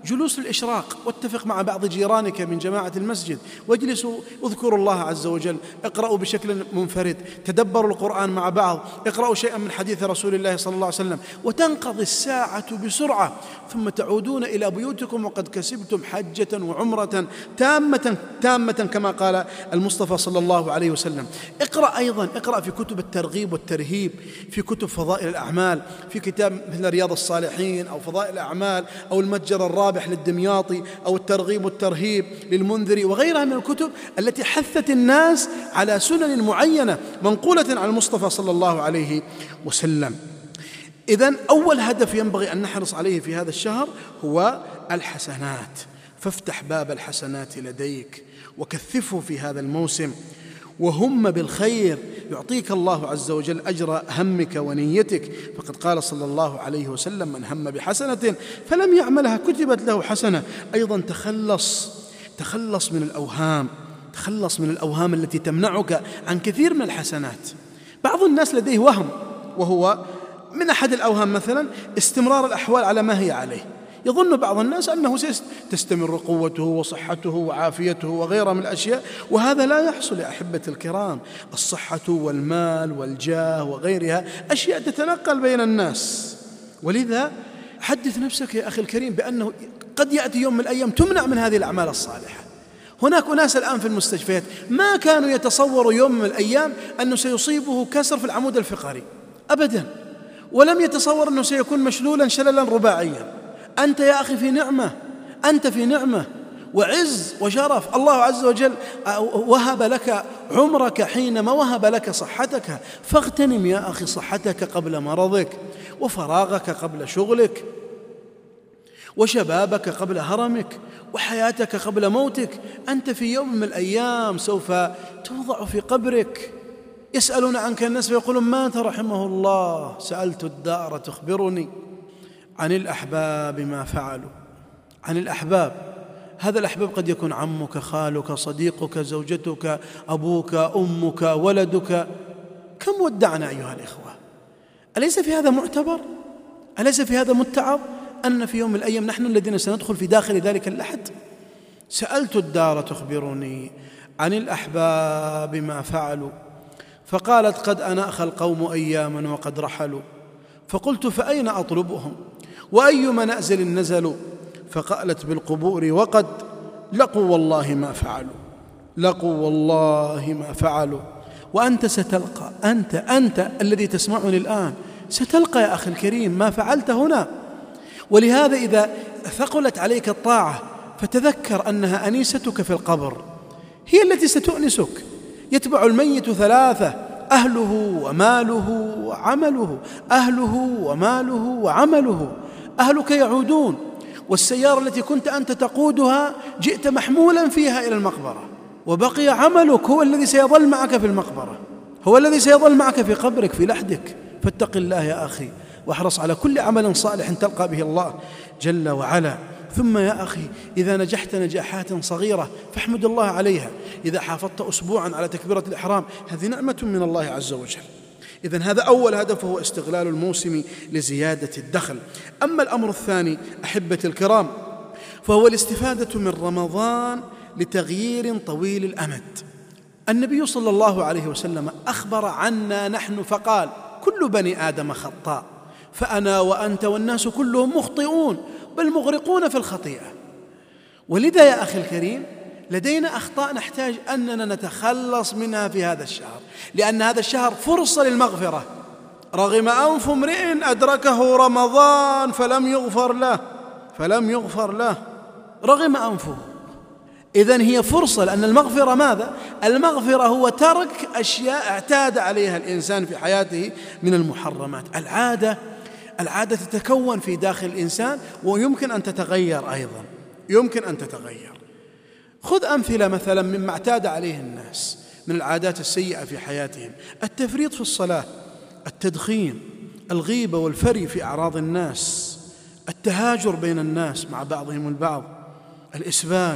جلوس الإشراق، واتفق مع بعض جيرانك من جماعة المسجد واجلسوا اذكروا الله عز وجل، اقرأوا بشكل منفرد، تدبروا القرآن مع بعض، اقرأوا شيئا من حديث رسول الله صلى الله عليه وسلم، وتنقضي الساعة بسرعة، ثم تعودون إلى بيوتكم وقد كسبتم حجة وعمرة تامة تامة كما قال المصطفى صلى الله عليه وسلم. اقرأ أيضا، اقرأ في كتب الترغيب والترهيب، في كتب فضائل الأعمال، في كتاب مثل رياض الصالحين أو فضائل الأعمال أو المتجر الرابح للدمياطي أو الترغيب والترهيب للمنذري وغيرها من الكتب التي حثت الناس على سنن معينة منقولة عن المصطفى صلى الله عليه وسلم. إذن أول هدف ينبغي أن نحرص عليه في هذا الشهر هو الحسنات، فافتح باب الحسنات لديك وكثفه في هذا الموسم، وهم بالخير يعطيك الله عز وجل أجر همك ونيتك، فقد قال صلى الله عليه وسلم: من هم بحسنة فلم يعملها كتبت له حسنة. أيضا تخلص تخلص من الأوهام، تخلص من الأوهام التي تمنعك عن كثير من الحسنات. بعض الناس لديه وهم، وهو من أحد الأوهام مثلا استمرار الأحوال على ما هي عليه. يظن بعض الناس أنه تستمر قوته وصحته وعافيته وغيرها من الأشياء، وهذا لا يحصل يا أحبة الكرام. الصحة والمال والجاه وغيرها أشياء تتنقل بين الناس، ولذا حدث نفسك يا أخي الكريم بأنه قد يأتي يوم من الأيام تمنع من هذه الأعمال الصالحة. هناك أناس الآن في المستشفيات ما كانوا يتصوروا يوم من الأيام أنه سيصيبه كسر في العمود الفقري أبدا، ولم يتصور أنه سيكون مشلولا شللا رباعيا. أنت يا أخي في نعمة، أنت في نعمة وعز وشرف. الله عز وجل وهب لك عمرك حينما وهب لك صحتك، فاغتنم يا أخي صحتك قبل مرضك، وفراغك قبل شغلك، وشبابك قبل هرمك، وحياتك قبل موتك. أنت في يوم من الأيام سوف توضع في قبرك. يسألون عنك الناس فيقولون: مات رحمه الله، سألت الدار تخبرني عن الأحباب ما فعلوا. عن الأحباب، هذا الأحباب قد يكون عمك، خالك، صديقك، زوجتك، أبوك، أمك، ولدك. كم ودعنا أيها الإخوة؟ أليس في هذا معتبر؟ أليس في هذا متعظ أن في يوم من الأيام نحن الذين سندخل في داخل ذلك اللحد؟ سألت الدار تخبرني عن الأحباب ما فعلوا، فقالت: قد أناخ القوم أياما وقد رحلوا. فقلت: فأين أطلبهم وأي منازل نزلوا؟ فقالت: بالقبور وقد لقوا والله ما فعلوا، لقوا والله ما فعلوا. وأنت ستلقى، أنت أنت الذي تسمعني الآن ستلقى يا أخي الكريم ما فعلت هنا. ولهذا إذا ثقلت عليك الطاعة فتذكر أنها أنيستك في القبر، هي التي ستؤنسك. يتبع الميت ثلاثة: أهله وماله وعمله، أهله وماله وعمله. أهلك يعودون، والسيارة التي كنت أنت تقودها جئت محمولا فيها إلى المقبرة، وبقي عملك هو الذي سيظل معك في المقبرة، هو الذي سيظل معك في قبرك في لحدك. فاتق الله يا أخي، واحرص على كل عمل صالح تلقى به الله جل وعلا. ثم يا أخي إذا نجحت نجاحات صغيرة فاحمد الله عليها. إذا حافظت أسبوعا على تكبيرة الإحرام هذه نعمة من الله عز وجل. إذن هذا أول هدف، هو استغلال الموسم لزيادة الدخل. أما الأمر الثاني أحبتي الكرام فهو الاستفادة من رمضان لتغيير طويل الأمد. النبي صلى الله عليه وسلم أخبر عنا نحن فقال: كل بني آدم خطاء، فأنا وأنت والناس كلهم مخطئون بل مغرقون في الخطيئة. ولذا يا أخي الكريم لدينا أخطاء نحتاج أننا نتخلص منها في هذا الشهر، لأن هذا الشهر فرصة للمغفرة. رغم أنف امرئ أدركه رمضان فلم يغفر له، فلم يغفر له، رغم أنفه. إذن هي فرصة، لأن المغفرة ماذا؟ المغفرة هو ترك أشياء اعتاد عليها الإنسان في حياته من المحرمات. العادة العادة تتكون في داخل الإنسان ويمكن أن تتغير أيضا، يمكن أن تتغير. خذ أمثلة مثلا مما اعتاد عليه الناس من العادات السيئة في حياتهم: التفريط في الصلاة، التدخين، الغيبة والفري في أعراض الناس، التهاجر بين الناس مع بعضهم البعض، الإسبال،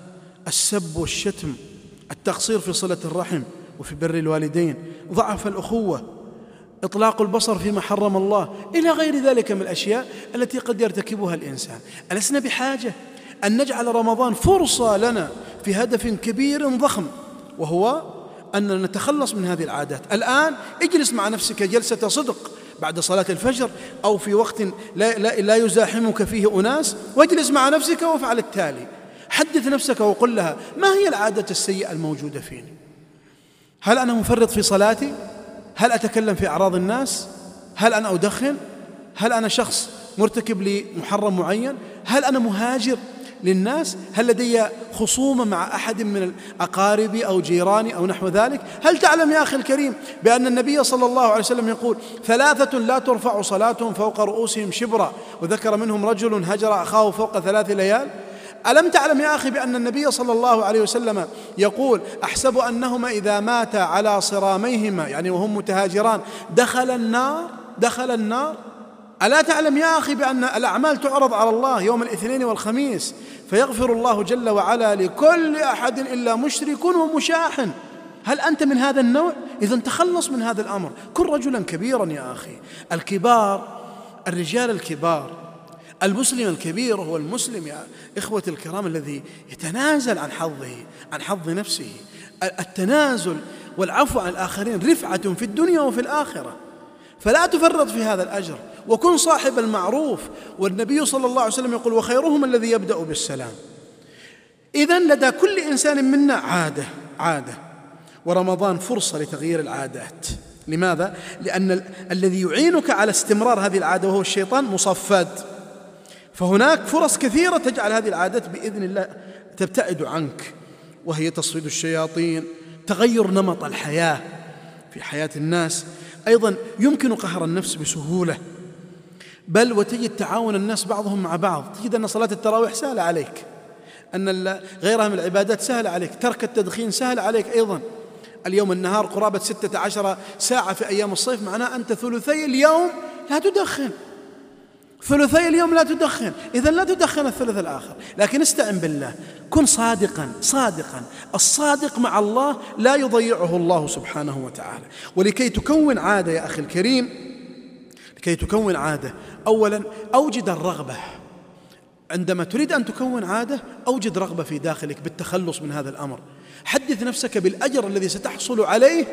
السب والشتم، التقصير في صلة الرحم وفي بر الوالدين، ضعف الأخوة، إطلاق البصر فيما حرم الله، إلى غير ذلك من الأشياء التي قد يرتكبها الإنسان. ألسنا بحاجة أن نجعل رمضان فرصة لنا في هدف كبير ضخم، وهو أن نتخلص من هذه العادات؟ الآن اجلس مع نفسك جلسة صدق بعد صلاة الفجر أو في وقت لا, لا, لا يزاحمك فيه أناس، واجلس مع نفسك وافعل التالي: حدث نفسك وقل لها: ما هي العادة السيئة الموجودة فيني؟ هل أنا مفرط في صلاتي؟ هل أتكلم في أعراض الناس؟ هل أنا أدخن؟ هل أنا شخص مرتكب لمحرم معين؟ هل أنا مهاجر للناس؟ هل لدي خصومة مع أحد من أقاربي أو جيراني أو نحو ذلك؟ هل تعلم يا أخي الكريم بأن النبي صلى الله عليه وسلم يقول: ثلاثة لا ترفع صلاتهم فوق رؤوسهم شبرا، وذكر منهم رجل هجر أخاه فوق ثلاث ليال؟ ألم تعلم يا أخي بأن النبي صلى الله عليه وسلم يقول: أحسب أنهما إذا ماتا على صراميهما، يعني وهم متهاجران، دخل النار دخل النار؟ ألا تعلم يا أخي بأن الأعمال تعرض على الله يوم الاثنين والخميس، فيغفر الله جل وعلا لكل أحد إلا مشرك ومشاحن؟ هل أنت من هذا النوع؟ إذن تخلص من هذا الأمر، كن رجلا كبيرا يا أخي. الكبار، الرجال الكبار، المسلم الكبير هو المسلم يا إخوة الكرام الذي يتنازل عن حظه عن حظ نفسه. التنازل والعفو عن الآخرين رفعة في الدنيا وفي الآخرة، فلا تفرط في هذا الأجر، وكن صاحب المعروف. والنبي صلى الله عليه وسلم يقول: وخيرهم الذي يبدأ بالسلام. إذن لدى كل إنسان منا عادة عادة ورمضان فرصة لتغيير العادات. لماذا؟ لأن ال- الذي يعينك على استمرار هذه العادة وهو الشيطان مصفد، فهناك فرص كثيرة تجعل هذه العادات بإذن الله تبتعد عنك، وهي تصفيد الشياطين، تغير نمط الحياة في حياة الناس. أيضا يمكن قهر النفس بسهولة، بل وتجد تعاون الناس بعضهم مع بعض. تجد أن صلاة التراويح سهلة عليك، أن غيرها من العبادات سهلة عليك، ترك التدخين سهل عليك أيضا. اليوم النهار قرابة ستة عشر ساعة في أيام الصيف، معناه أنت ثلثي اليوم لا تدخن، ثلثي اليوم لا تدخن، إذن لا تدخن الثلث الآخر. لكن استعن بالله، كن صادقا صادقا الصادق مع الله لا يضيعه الله سبحانه وتعالى. ولكي تكون عادة يا أخي الكريم، لكي تكون عادة، أولا أوجد الرغبة. عندما تريد أن تكون عادة أوجد رغبة في داخلك بالتخلص من هذا الأمر. حدث نفسك بالأجر الذي ستحصل عليه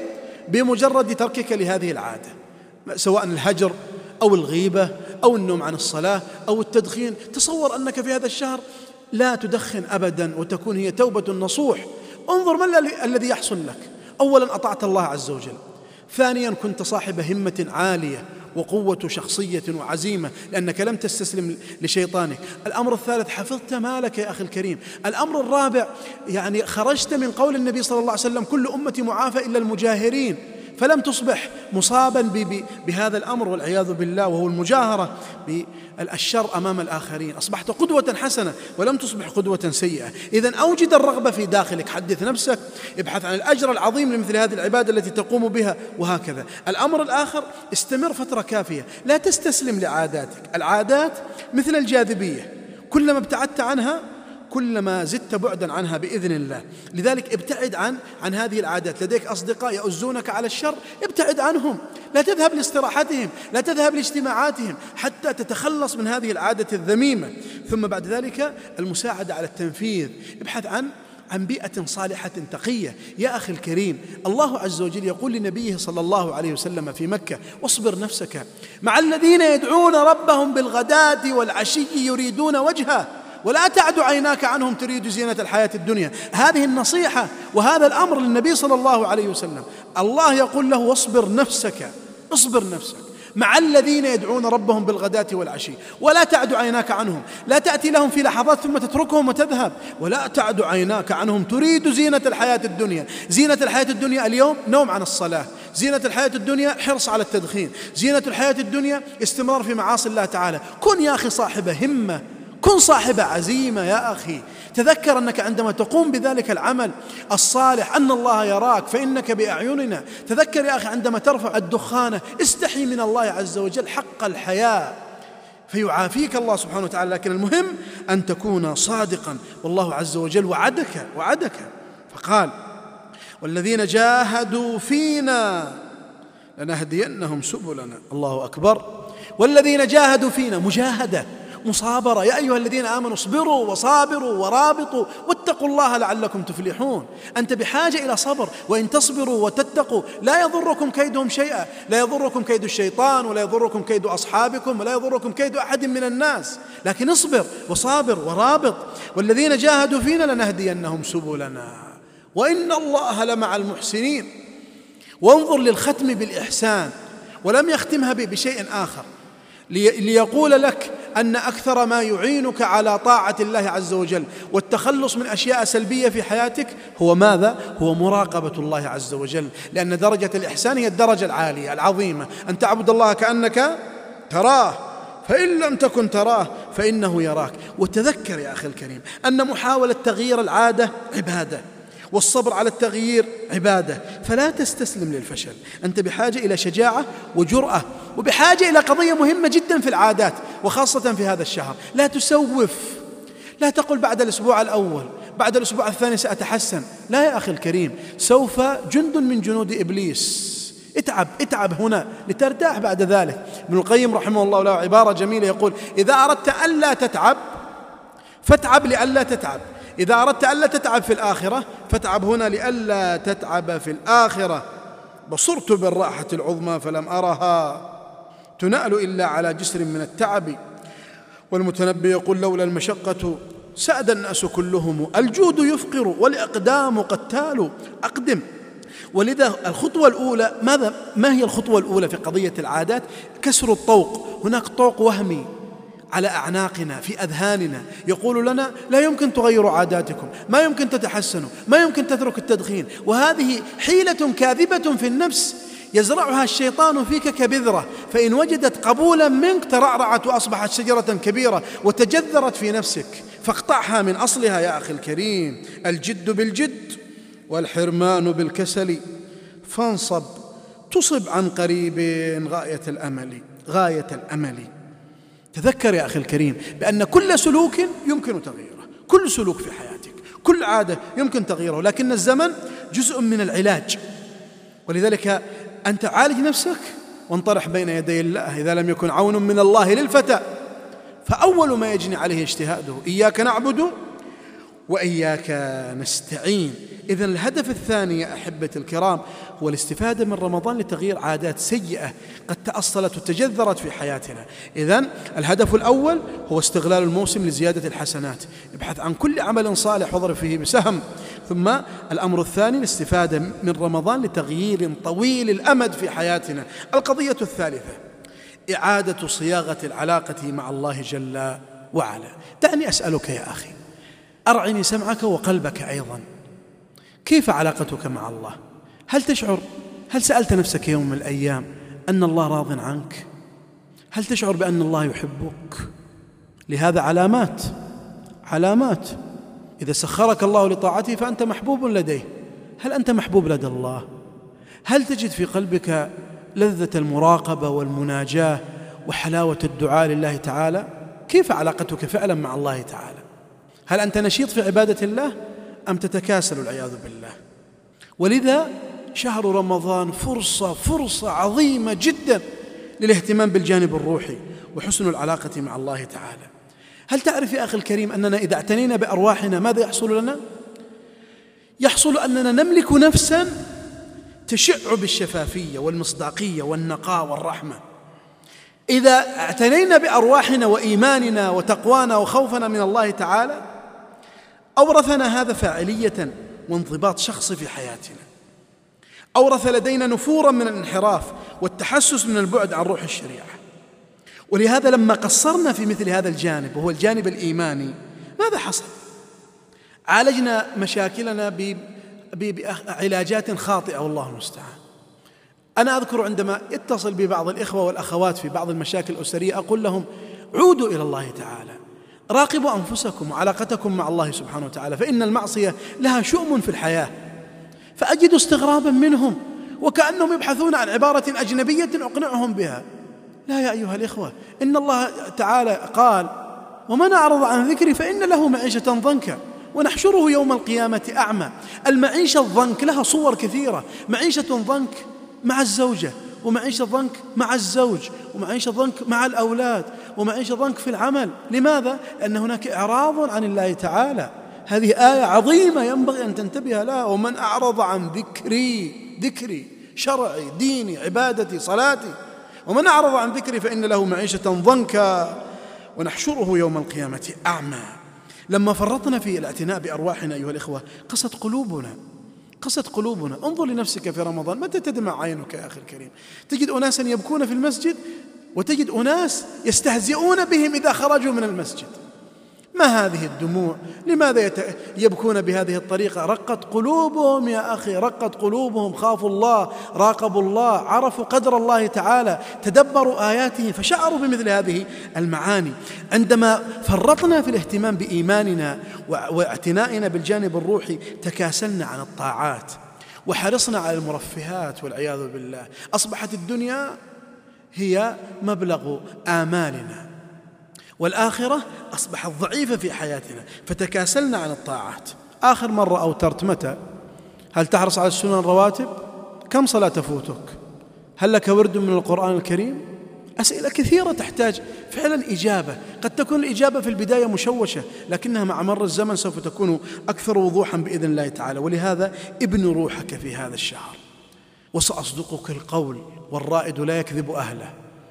بمجرد تركك لهذه العادة، سواء الهجر أو الغيبة أو النوم عن الصلاة أو التدخين. تصور أنك في هذا الشهر لا تدخن أبدا وتكون هي توبة نصوح. انظر ما الذي يحصل لك. أولا أطعت الله عز وجل، ثانيا كنت صاحب همة عالية وقوة شخصية وعزيمة لأنك لم تستسلم لشيطانك. الأمر الثالث حفظت مالك يا أخي الكريم. الأمر الرابع يعني خرجت من قول النبي صلى الله عليه وسلم: كل أمتي معافى إلا المجاهرين، فلم تصبح مصابا بهذا الأمر والعياذ بالله، وهو المجاهرة بالشر أمام الآخرين. أصبحت قدوة حسنة ولم تصبح قدوة سيئة. إذن أوجد الرغبة في داخلك، حدث نفسك، ابحث عن الأجر العظيم لمثل هذه العبادة التي تقوم بها، وهكذا. الأمر الآخر استمر فترة كافية، لا تستسلم لعاداتك. العادات مثل الجاذبية، كلما ابتعدت عنها كلما زدت بعدا عنها بإذن الله. لذلك ابتعد عن عن هذه العادات. لديك أصدقاء يؤزونك على الشر، ابتعد عنهم، لا تذهب لاستراحتهم، لا تذهب لاجتماعاتهم حتى تتخلص من هذه العادة الذميمة. ثم بعد ذلك المساعدة على التنفيذ. ابحث عن عن بيئة صالحة تقية. يا أخي الكريم، الله عز وجل يقول لنبيه صلى الله عليه وسلم في مكة: واصبر نفسك مع الذين يدعون ربهم بالغداة والعشي يريدون وجهه ولا تعد عيناك عنهم تريد زينة الحياة الدنيا. هذه النصيحة وهذا الأمر للنبي صلى الله عليه وسلم. الله يقول له: واصبر نفسك، اصبر نفسك مع الذين يدعون ربهم بالغداة والعشي ولا تعد عيناك عنهم. لا تأتي لهم في لحظات ثم تتركهم وتذهب، ولا تعد عيناك عنهم تريد زينة الحياة الدنيا. زينة الحياة الدنيا اليوم نوم عن الصلاة، زينة الحياة الدنيا حرص على التدخين، زينة الحياة الدنيا استمرار في معاصي الله تعالى. كن يا أخي صاحب همة، كن صاحب عزيمة يا أخي. تذكر أنك عندما تقوم بذلك العمل الصالح أن الله يراك فإنك بأعيننا. تذكر يا أخي عندما ترفع الدخانة استحي من الله عز وجل حق الحياء فيعافيك الله سبحانه وتعالى. لكن المهم أن تكون صادقا، والله عز وجل وعدك وعدك فقال: والذين جاهدوا فينا لنهدينهم سبلنا. الله أكبر. والذين جاهدوا فينا، مجاهدة، مصابرة. يا أيها الذين آمنوا اصبروا وصابروا ورابطوا واتقوا الله لعلكم تفلحون. أنت بحاجة إلى صبر، وإن تصبروا وتتقوا لا يضركم كيدهم شيئا، لا يضركم كيد الشيطان ولا يضركم كيد أصحابكم ولا يضركم كيد أحد من الناس، لكن اصبر وصابر ورابط. والذين جاهدوا فينا لنهدينهم سبلنا وإن الله لمع المحسنين. وانظر للختم بالإحسان، ولم يختمها بشيء آخر ليقول لك أن أكثر ما يعينك على طاعة الله عز وجل والتخلص من أشياء سلبية في حياتك هو ماذا؟ هو مراقبة الله عز وجل، لأن درجة الإحسان هي الدرجة العالية العظيمة، أن تعبد الله كأنك تراه فإن لم تكن تراه فإنه يراك. وتذكر يا أخي الكريم أن محاولة تغيير العادة عبادة، والصبر على التغيير عبادة، فلا تستسلم للفشل. أنت بحاجة إلى شجاعة وجرأة، وبحاجة إلى قضية مهمة جدا في العادات وخاصة في هذا الشهر. لا تسوف، لا تقل بعد الأسبوع الأول بعد الأسبوع الثاني سأتحسن. لا يا أخي الكريم، سوف جند من جنود إبليس. اتعب اتعب هنا لترتاح بعد ذلك. ابن القيم رحمه الله له عبارة جميلة يقول: إذا أردت ألا تتعب فاتعب لألا تتعب، إذا أردت ألا تتعب في الآخرة فاتعب هنا لألا تتعب في الآخرة. بصرت بالراحة العظمى فلم أرها تنال إلا على جسر من التعب. والمتنبي يقول: لولا المشقة سأد الناس كلهم، الجود يفقر والإقدام قتال. أقدم. ولذا الخطوة الأولى، ماذا ما هي الخطوة الأولى في قضية العادات؟ كسر الطوق. هناك طوق وهمي على أعناقنا في أذهاننا يقول لنا: لا يمكن تغيروا عاداتكم، ما يمكن تتحسنوا، ما يمكن تترك التدخين. وهذه حيلة كاذبة في النفس يزرعها الشيطان فيك كبذرة، فإن وجدت قبولا منك ترعرعت وأصبحت شجرة كبيرة وتجذرت في نفسك، فاقطعها من أصلها يا أخي الكريم. الجد بالجد والحرمان بالكسل، فانصب تصب عن قريب غاية الأمل غاية الأمل. تذكر يا أخي الكريم بأن كل سلوك يمكن تغييره، كل سلوك في حياتك، كل عادة يمكن تغييره، لكن الزمن جزء من العلاج. ولذلك أنت عالج نفسك وانطرح بين يدي الله. إذا لم يكن عون من الله للفتى فأول ما يجني عليه اجتهاده. إياك نعبد وإياك نستعين. إذن الهدف الثاني يا أحبتي الكرام هو الاستفادة من رمضان لتغيير عادات سيئة قد تأصلت وتجذرت في حياتنا. إذن الهدف الأول هو استغلال الموسم لزيادة الحسنات، ابحث عن كل عمل صالح واضرب فيه بسهم. ثم الأمر الثاني الاستفادة من رمضان لتغيير طويل الأمد في حياتنا. القضية الثالثة إعادة صياغة العلاقة مع الله جل وعلا. دعني أسألك يا أخي، أرعني سمعك وقلبك أيضا، كيف علاقتك مع الله؟ هل تشعر هل سألت نفسك يوم من الأيام أن الله راض عنك؟ هل تشعر بأن الله يحبك؟ لهذا علامات علامات إذا سخرك الله لطاعته فأنت محبوب لديه. هل أنت محبوب لدى الله؟ هل تجد في قلبك لذة المراقبة والمناجاة وحلاوة الدعاء لله تعالى؟ كيف علاقتك فعلا مع الله تعالى؟ هل أنت نشيط في عبادة الله أم تتكاسل والعياذ بالله؟ ولذا شهر رمضان فرصة فرصة عظيمة جدا للاهتمام بالجانب الروحي وحسن العلاقة مع الله تعالى. هل تعرف يا أخي الكريم أننا إذا اعتنينا بأرواحنا ماذا يحصل لنا؟ يحصل أننا نملك نفسا تشع بالشفافية والمصداقية والنقاء والرحمة. إذا اعتنينا بأرواحنا وإيماننا وتقوانا وخوفنا من الله تعالى أورثنا هذا فاعلية وانضباط شخصي في حياتنا، أورث لدينا نفورا من الانحراف والتحسس من البعد عن روح الشريعة. ولهذا لما قصرنا في مثل هذا الجانب وهو الجانب الإيماني ماذا حصل؟ عالجنا مشاكلنا بعلاجات خاطئة والله المستعان. أنا أذكر عندما اتصل ببعض الإخوة والأخوات في بعض المشاكل الأسرية أقول لهم: عودوا إلى الله تعالى، راقبوا أنفسكم وعلاقتكم مع الله سبحانه وتعالى، فإن المعصية لها شؤم في الحياة. فأجد استغرابا منهم وكأنهم يبحثون عن عبارة أجنبية أقنعهم بها. لا يا أيها الإخوة، إن الله تعالى قال: ومن أعرض عن ذكري فإن له معيشة ضنكا ونحشره يوم القيامة أعمى. المعيشة الضنك لها صور كثيرة. معيشة ضنك مع الزوجة ومعيشة ضنك مع الزوج، ومعيشة ضنك مع الأولاد، ومعيشة ضنك في العمل. لماذا؟ لأن هناك إعراض عن الله تعالى. هذه آية عظيمة ينبغي أن تنتبه لها. ومن أعرض عن ذكري، ذكري شرعي ديني عبادتي صلاتي، ومن أعرض عن ذكري فإن له معيشة ضنكا ونحشره يوم القيامة أعمى. لما فرطنا في الاعتناء بأرواحنا أيها الإخوة قست قلوبنا، قست قلوبنا. انظر لنفسك في رمضان، متى تدمع عينك يا أخي الكريم؟ تجد أناسا يبكون في المسجد، وتجد أناس يستهزئون بهم إذا خرجوا من المسجد. ما هذه الدموع؟ لماذا يبكون بهذه الطريقة؟ رقت قلوبهم يا أخي، رقت قلوبهم، خافوا الله، راقبوا الله، عرفوا قدر الله تعالى، تدبروا آياته فشعروا بمثل هذه المعاني. عندما فرطنا في الاهتمام بإيماننا واعتنائنا بالجانب الروحي تكاسلنا عن الطاعات وحرصنا على المرفهات والعياذ بالله. أصبحت الدنيا هي مبلغ آمالنا، والآخرة أصبحت ضعيفة في حياتنا فتكاسلنا عن الطاعات. آخر مرة أوترت متى؟ هل تحرص على السنن الرواتب؟ كم صلاة تفوتك؟ هل لك ورد من القرآن الكريم؟ أسئلة كثيرة تحتاج فعلا إجابة. قد تكون الإجابة في البداية مشوشة، لكنها مع مر الزمن سوف تكون أكثر وضوحا بإذن الله تعالى. ولهذا ابن روحك في هذا الشهر. وسأصدقك القول والرائد لا يكذب أهله.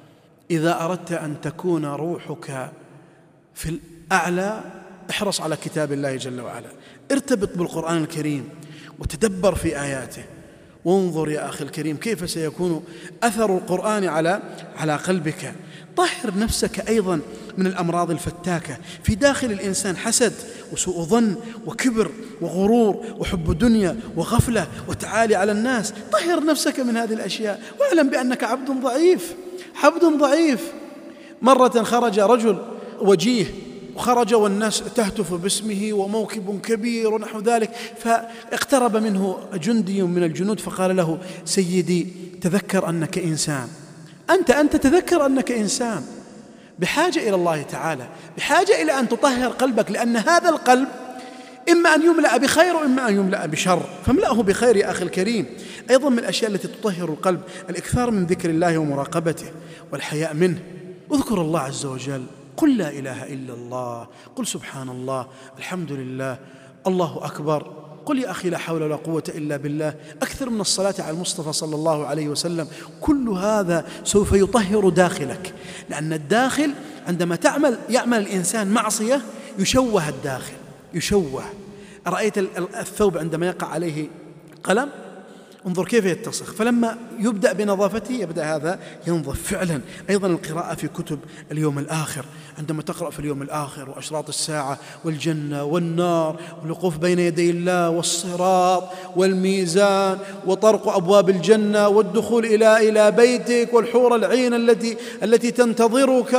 إذا أردت أن تكون روحك في الأعلى احرص على كتاب الله جل وعلا، ارتبط بالقرآن الكريم وتدبر في آياته، وانظر يا أخي الكريم كيف سيكون أثر القرآن على على قلبك. طهر نفسك أيضا من الأمراض الفتاكة في داخل الإنسان، حسد وسوء ظن وكبر وغرور وحب دنيا وغفلة وتعالي على الناس. طهر نفسك من هذه الأشياء، واعلم بأنك عبد ضعيف، عبد ضعيف. مرة خرج رجل وجيه، وخرج والناس تهتف باسمه وموكب كبير ونحو ذلك، فاقترب منه جندي من الجنود فقال له: سيدي تذكر أنك إنسان، أنت أنت تذكر أنك إنسان بحاجة إلى الله تعالى، بحاجة إلى أن تطهر قلبك، لأن هذا القلب إما أن يملأ بخير وإما أن يملأ بشر، فاملأه بخير يا أخي الكريم. أيضا من الأشياء التي تطهر القلب الإكثار من ذكر الله ومراقبته والحياء منه. اذكر الله عز وجل، قل لا إله إلا الله، قل سبحان الله، الحمد لله، الله أكبر، قل يا أخي لا حول ولا قوة إلا بالله، أكثر من الصلاة على المصطفى صلى الله عليه وسلم. كل هذا سوف يطهر داخلك، لأن الداخل عندما تعمل يعمل الإنسان معصية يشوه الداخل، يشوه. أرأيت الثوب عندما يقع عليه قلم؟ انظر كيف يتسخ، فلما يبدأ بنظافته يبدأ هذا ينظف فعلا. أيضا القراءة في كتب اليوم الآخر، عندما تقرأ في اليوم الآخر وأشراط الساعة والجنة والنار والوقوف بين يدي الله والصراط والميزان وطرق أبواب الجنة والدخول إلى إلى بيتك والحور العين التي التي تنتظرك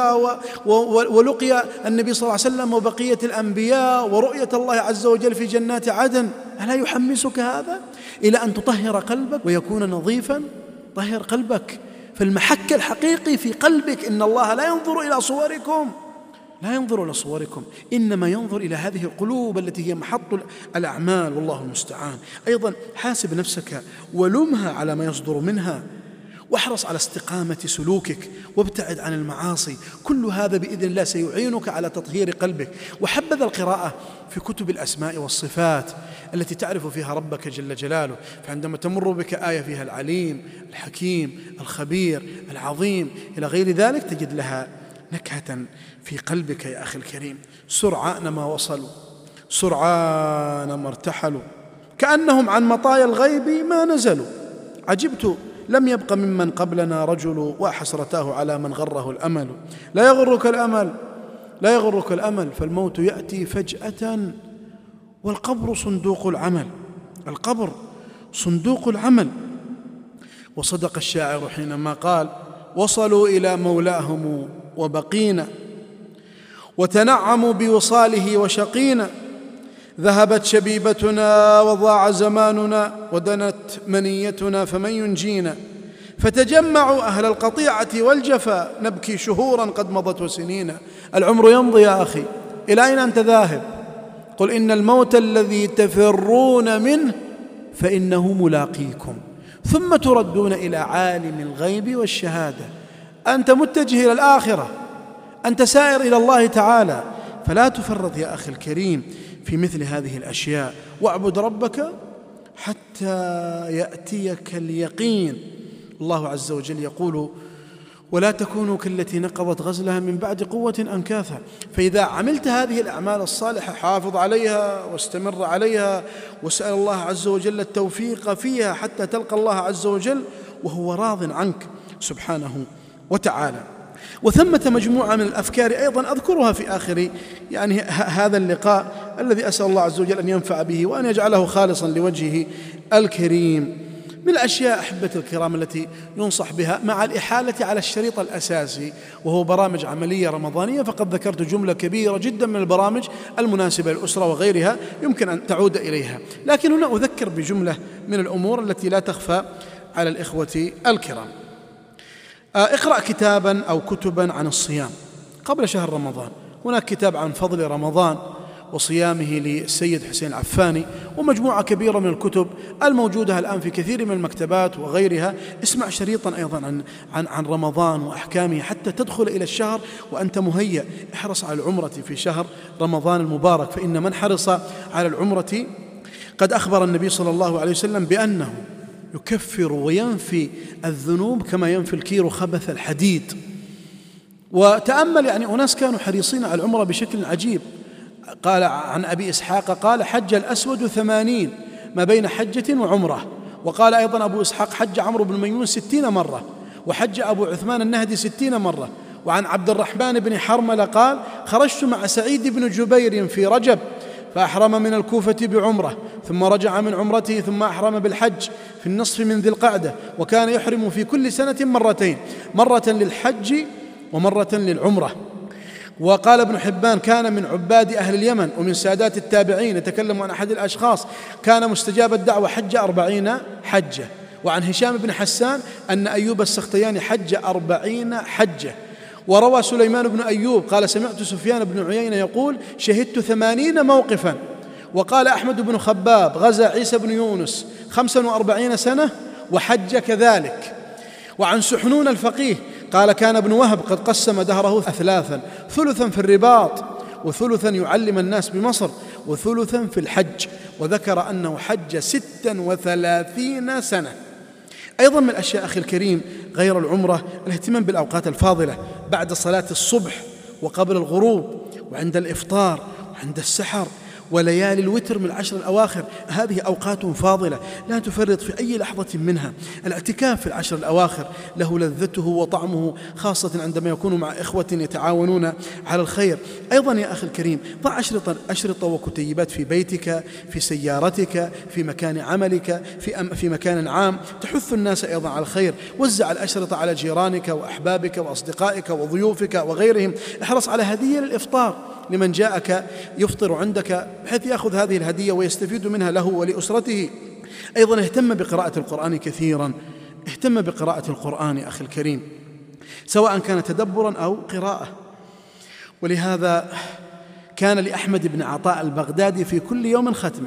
ولقيا النبي صلى الله عليه وسلم وبقية الأنبياء ورؤية الله عز وجل في جنات عدن، ألا يحمسك هذا إلى أن تطهر قلبك ويكون نظيفا؟ طهر قلبك، فالمحك الحقيقي في قلبك. إن الله لا ينظر إلى صوركم، لا ينظر إلى صوركم، إنما ينظر إلى هذه القلوب التي هي محط الأعمال، والله المستعان. أيضا حاسب نفسك ولمها على ما يصدر منها، واحرص على استقامة سلوكك وابتعد عن المعاصي. كل هذا بإذن الله سيعينك على تطهير قلبك. وحبذا القراءة في كتب الأسماء والصفات التي تعرف فيها ربك جل جلاله، فعندما تمر بك آية فيها العليم الحكيم الخبير العظيم إلى غير ذلك تجد لها نكهة في قلبك يا أخي الكريم. سرعان ما وصلوا، سرعان ما ارتحلوا، كأنهم عن مطايا الغيب ما نزلوا. عجبت لم يبق ممن قبلنا رجل وحسرته على من غره الأمل. لا يغرك الأمل، لا يغرك الأمل، فالموت يأتي فجأة والقبر صندوق العمل، القبر صندوق العمل. وصدق الشاعر حينما قال: وصلوا إلى مولاهم وبقينا وتنعموا بوصاله وشقينا، ذهبت شبيبتنا وضاع زماننا ودنت منيتنا فمن ينجينا، فتجمعوا أهل القطيعة والجفا نبكي شهورا قد مضت وسنينا. العمر يمضي يا أخي، إلى أين أنت ذاهب؟ قل إن الموت الذي تفرون منه فإنه ملاقيكم، ثم تردون إلى عالم الغيب والشهادة. أنت متجه إلى الآخرة، أنت سائر إلى الله تعالى، فلا تفرط يا أخي الكريم في مثل هذه الأشياء. واعبد ربك حتى يأتيك اليقين. الله عز وجل يقول: ولا تكونوا كالتي نقضت غزلها من بعد قوة أنكاثا. فإذا عملت هذه الأعمال الصالحة حافظ عليها واستمر عليها، واسأل الله عز وجل التوفيق فيها حتى تلقى الله عز وجل وهو راض عنك سبحانه وتعالى. وثمة مجموعة من الأفكار أيضا أذكرها في آخر يعني هذا اللقاء الذي أسأل الله عز وجل أن ينفع به وأن يجعله خالصا لوجهه الكريم. من الأشياء أحبة الكرام التي ينصح بها مع الإحالة على الشريط الأساسي وهو برامج عملية رمضانية، فقد ذكرت جملة كبيرة جدا من البرامج المناسبة للأسرة وغيرها يمكن أن تعود إليها، لكن هنا أذكر بجملة من الأمور التي لا تخفى على الإخوة الكرام. اقرأ كتابا أو كتبا عن الصيام قبل شهر رمضان. هناك كتاب عن فضل رمضان وصيامه للسيد حسين العفاني، ومجموعة كبيرة من الكتب الموجودة الآن في كثير من المكتبات وغيرها. اسمع شريطا أيضا عن, عن, عن رمضان وأحكامه حتى تدخل إلى الشهر وأنت مهيأ. احرص على العمرة في شهر رمضان المبارك، فإن من حرص على العمرة قد أخبر النبي صلى الله عليه وسلم بأنه يكفر وينفي الذنوب كما ينفي الكير خبث الحديد. وتأمل يعني أناس كانوا حريصين على العمرة بشكل عجيب. قال عن أبي إسحاق قال: حج الأسود ثمانين ما بين حجة وعمرة. وقال أيضا أبو إسحاق: حج عمرو بن ميمون ستين مرة، وحج أبو عثمان النهدي ستين مرة. وعن عبد الرحمن بن حرملة قال: خرجت مع سعيد بن جبير في رجب فأحرم من الكوفة بعمرة، ثم رجع من عمرته ثم أحرم بالحج في النصف من ذي القعدة، وكان يحرم في كل سنة مرتين، مرة للحج ومرة للعمرة. وقال ابن حبان: كان من عباد أهل اليمن ومن سادات التابعين، يتكلم عن أحد الأشخاص كان مستجاب الدعوة حج أربعين حجة. وعن هشام بن حسان أن أيوب السختياني حج أربعين حجة. وروى سليمان بن أيوب قال: سمعت سفيان بن عيينة يقول: شهدت ثمانين موقفا. وقال أحمد بن خباب: غزا عيسى بن يونس خمسا وأربعين سنة وحج كذلك. وعن سحنون الفقيه قال: كان ابن وهب قد قسم دهره ثلاثا، ثلثا في الرباط، وثلثا يعلم الناس بمصر، وثلثا في الحج. وذكر أنه حج ستا وثلاثين سنة. أيضا من الأشياء أخي الكريم غير العمرة الاهتمام بالأوقات الفاضلة بعد صلاة الصبح وقبل الغروب وعند الإفطار وعند السحر وليالي الوتر من العشر الأواخر. هذه أوقات فاضلة لا تفرط في أي لحظة منها. الاعتكاف في العشر الأواخر له لذته وطعمه، خاصة عندما يكون مع إخوة يتعاونون على الخير. أيضا يا أخي الكريم ضع أشرطة, أشرطة وكتيبات في بيتك، في سيارتك، في مكان عملك، في, في مكان عام تحث الناس أيضا على الخير. وزع الأشرطة على جيرانك وأحبابك وأصدقائك وضيوفك وغيرهم. احرص على هدية للإفطار لمن جاءك يفطر عندك، بحيث يأخذ هذه الهدية ويستفيد منها له ولأسرته. أيضا اهتم بقراءة القرآن كثيرا. اهتم بقراءة القرآن يا أخي الكريم، سواء كان تدبرا أو قراءة. ولهذا كان لأحمد بن عطاء البغدادي في كل يوم ختمة،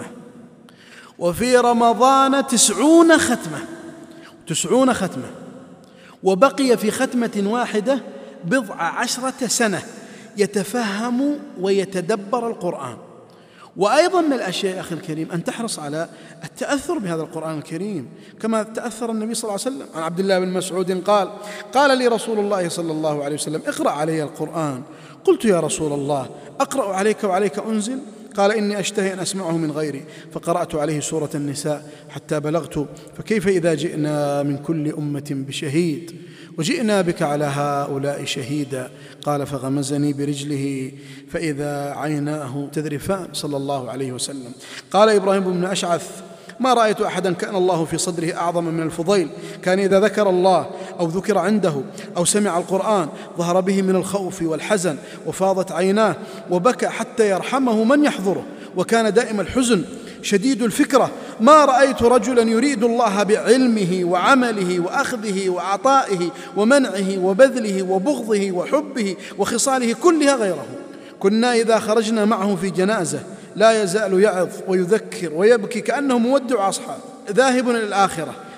وفي رمضان تسعون ختمة تسعون ختمة وبقي في ختمة واحدة بضع عشرة سنة يتفهم ويتدبر القرآن. وأيضا من الأشياء يا أخي الكريم أن تحرص على التأثر بهذا القرآن الكريم كما تأثر النبي صلى الله عليه وسلم. عن عبد الله بن مسعود قال: قال لي رسول الله صلى الله عليه وسلم: اقرأ علي القرآن. قلت: يا رسول الله، أقرأ عليك وعليك أنزل؟ قال: إني أشتهي أن أسمعه من غيري. فقرأت عليه سورة النساء حتى بلغت: فكيف إذا جئنا من كل أمة بشهيد وجئنا بك على هؤلاء شهيدا. قال: فغمزني برجله فإذا عيناه تذرفان، صلى الله عليه وسلم. قال إبراهيم بن أشعث: ما رأيت أحدا كان الله في صدره أعظم من الفضيل، كان إذا ذكر الله أو ذكر عنده أو سمع القرآن ظهر به من الخوف والحزن وفاضت عيناه وبكى حتى يرحمه من يحضره، وكان دائم الحزن شديد الفكرة. ما رأيت رجلا يريد الله بعلمه وعمله وأخذه وعطائه ومنعه وبذله وبغضه وحبه وخصاله كلها غيره. كنا إذا خرجنا معه في جنازة لا يزال يعظ ويذكر ويبكي كأنه مودع أصحاب ذاهب إلى الآخرة،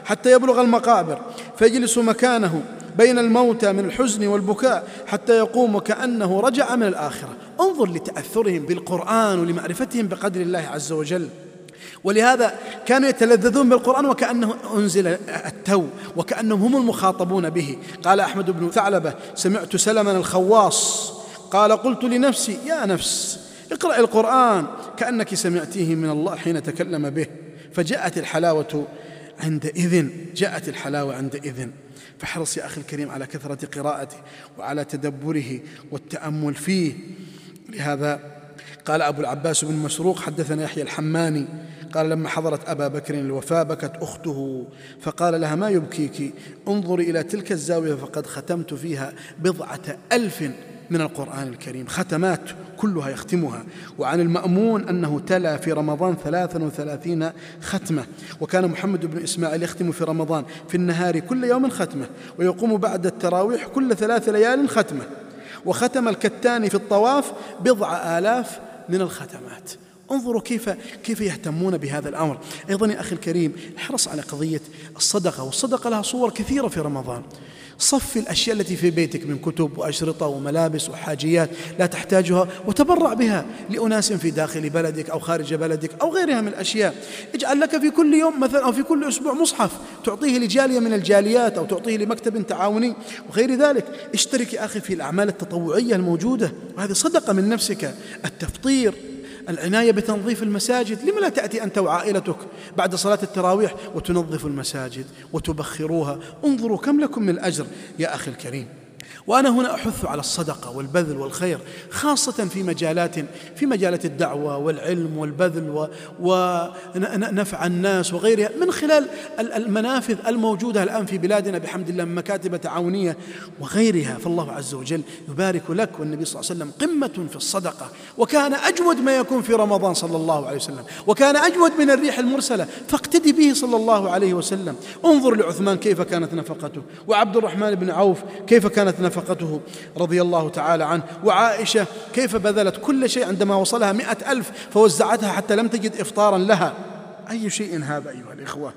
حتى يبلغ المقابر فيجلس مكانه بين الموتى من الحزن والبكاء حتى يقوم وكأنه رجع من الآخرة. انظر لتأثرهم بالقرآن ولمعرفتهم بقدر الله عز وجل. ولهذا كانوا يتلذذون بالقرآن وكأنه أنزل التو، وكأنهم هم المخاطبون به. قال أحمد بن ثعلبة: سمعت سلمان الخواص قال: قلت لنفسي يا نفس اقرأ القرآن كأنك سمعتيه من الله حين تكلم به. فجاءت الحلاوة عندئذ جاءت الحلاوة عندئذ فاحرص يا أخي الكريم على كثرة قراءته وعلى تدبره والتأمل فيه. لهذا قال أبو العباس بن مسروق: حدثنا يحيى الحماني قال: لما حضرت أبا بكر الوفاة بكت أخته فقال لها: ما يبكيك؟ انظري إلى تلك الزاوية فقد ختمت فيها بضعة ألف من القرآن الكريم، ختمات كلها يختمها. وعن المأمون أنه تلا في رمضان ثلاثا وثلاثين ختمة. وكان محمد بن إسماعيل يختم في رمضان في النهار كل يوم ختمة، ويقوم بعد التراويح كل ثلاث ليال ختمة. وختم الكتاني في الطواف بضع آلاف من الختمات. انظروا كيف كيف يهتمون بهذا الأمر. أيضا يا أخي الكريم احرص على قضية الصدقة، والصدقة لها صور كثيرة في رمضان. صف الأشياء التي في بيتك من كتب وأشرطة وملابس وحاجيات لا تحتاجها وتبرع بها لأناس في داخل بلدك أو خارج بلدك أو غيرها من الأشياء. اجعل لك في كل يوم مثلا أو في كل أسبوع مصحف تعطيه لجالية من الجاليات أو تعطيه لمكتب تعاوني وغير ذلك. اشترك يا أخي في الأعمال التطوعية الموجودة، وهذه صدقة من نفسك. التفطير، العناية بتنظيف المساجد، لما لا تأتي أنت وعائلتك بعد صلاة التراويح وتنظف المساجد وتبخروها؟ انظروا كم لكم من الأجر يا أخي الكريم. وأنا هنا أحث على الصدقة والبذل والخير، خاصة في مجالات في مجالات الدعوة والعلم والبذل ونفع الناس وغيرها، من خلال المنافذ الموجودة الآن في بلادنا بحمد الله من مكاتب تعاونية وغيرها. فالله عز وجل يبارك لك. والنبي صلى الله عليه وسلم قمة في الصدقة، وكان أجود ما يكون في رمضان صلى الله عليه وسلم، وكان أجود من الريح المرسلة، فاقتدي به صلى الله عليه وسلم. انظر لعثمان كيف كانت نفقته، وعبد الرحمن بن عوف كيف كانت نفقته رضي الله تعالى عنه، وعائشة كيف بذلت كل شيء عندما وصلها مئة ألف فوزعتها حتى لم تجد إفطارا لها. أي شيء هذا أيها الإخوة.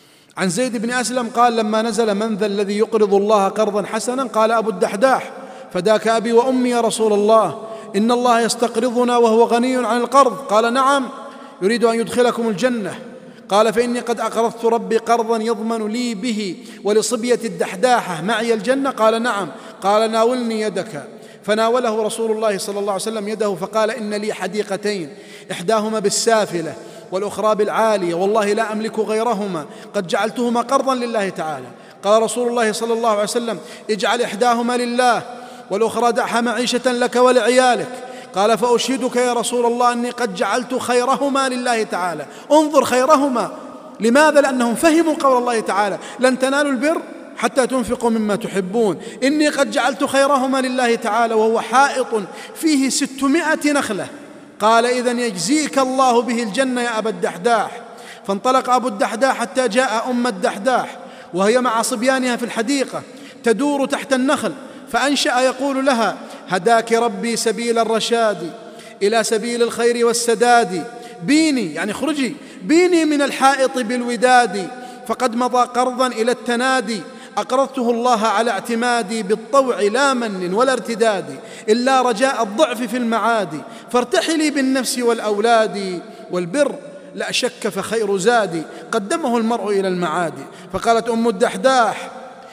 عن زيد بن أسلم قال: لما نزل: من ذا الذي يقرض الله قرضا حسنا؟ قال أبو الدحداح: فداك أبي وأمي يا رسول الله، إن الله يستقرضنا وهو غني عن القرض. قال: نعم، يريد أن يدخلكم الجنة. قال: فإني قد أقرضت ربي قرضا يضمن لي به ولصبية الدحداحة معي الجنة. قال: نعم. قال: ناولني يدك. فناوله رسول الله صلى الله عليه وسلم يده فقال: إن لي حديقتين، إحداهما بالسافلة والأخرى بالعالية، والله لا أملك غيرهما، قد جعلتهما قرضا لله تعالى. قال رسول الله صلى الله عليه وسلم: اجعل إحداهما لله والأخرى دعها معيشة لك ولعيالك. قال: فأشهدك يا رسول الله أني قد جعلت خيرهما لله تعالى. انظر، خيرهما. لماذا؟ لأنهم فهموا قول الله تعالى: لن تنالوا البر حتى تنفقوا مما تحبون. إني قد جعلت خيرهما لله تعالى، وهو حائط فيه ستمائة نخلة. قال: إذن يجزيك الله به الجنة يا أبا الدحداح. فانطلق أبو الدحداح حتى جاء أم الدحداح وهي مع صبيانها في الحديقة تدور تحت النخل، فأنشأ يقول لها: هداك ربي سبيل الرشاد إلى سبيل الخير والسداد، بيني، يعني خرجي، بيني من الحائط بالوداد، فقد مضى قرضا إلى التنادي، أقرضته الله على اعتمادي، بالطوع لا من ولا ارتداد، إلا رجاء الضعف في المعاد، فارتحلي بالنفس والأولاد، والبر لا شك فخير زادي، قدمه المرء إلى المعاد. فقالت أم الدحداح: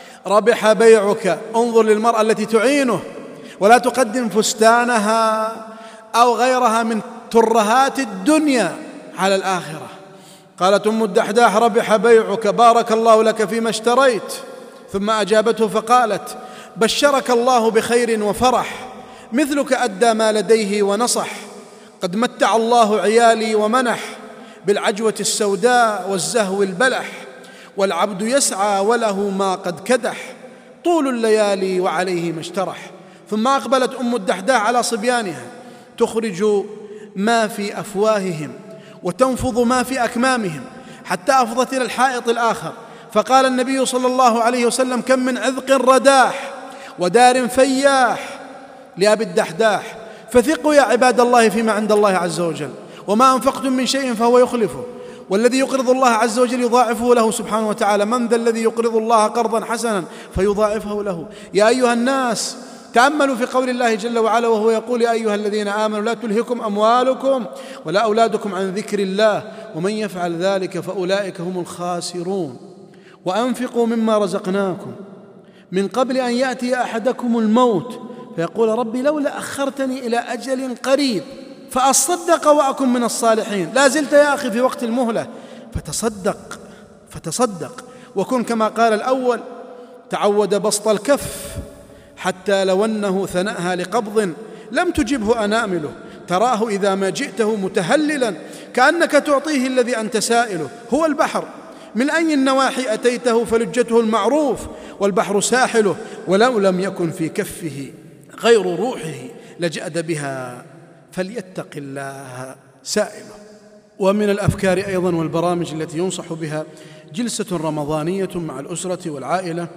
ربح بيعك. انظر للمرأة التي تعينه ولا تقدم فستانها أو غيرها من ترهات الدنيا على الآخرة. قالت أم الدحداح: ربح بيعك، بارك الله لك فيما اشتريت. ثم أجابته فقالت: بشرك الله بخير وفرح، مثلك أدى ما لديه ونصح، قد متع الله عيالي ومنح، بالعجوة السوداء والزهو البلح، والعبد يسعى وله ما قد كدح، طول الليالي وعليه ما اشترح. ثم أقبلت أم الدحداح على صبيانها تخرج ما في أفواههم وتنفض ما في أكمامهم، حتى أفضت إلى الحائط الآخر. فقال النبي صلى الله عليه وسلم: كم من عذق رداح ودار فياح لأبي الدحداح، فثقوا يا عباد الله فيما عند الله عز وجل، وما أنفقتم من شيء فهو يخلفه، والذي يقرض الله عز وجل يضاعفه له سبحانه وتعالى. من ذا الذي يقرض الله قرضا حسنا فيضاعفه له؟ يا أيها الناس تأملوا في قول الله جل وعلا وهو يقول: يا أيها الذين آمنوا لا تلهكم أموالكم ولا أولادكم عن ذكر الله ومن يفعل ذلك فأولئك هم الخاسرون. وأنفقوا مما رزقناكم من قبل أن يأتي أحدكم الموت فيقول: ربي لولا أخرتني إلى أجل قريب فأصدق وأكن من الصالحين. لا زلت يا أخي في وقت المهلة، فتصدق فتصدق وكن كما قال الأول: تعود بسط الكف حتى لو أنه ثنأها لقبض لم تجبه أنامله، تراه إذا ما جئته متهللا كأنك تعطيه الذي أنت سائله. هو البحر، من أي النواحي أتيته فلجته المعروف، والبحر ساحله، ولو لم يكن في كفه غير روحه لجأد بها، فليتق الله سائله. ومن الأفكار أيضا والبرامج التي ينصح بها جلسة رمضانية مع الأسرة والعائلة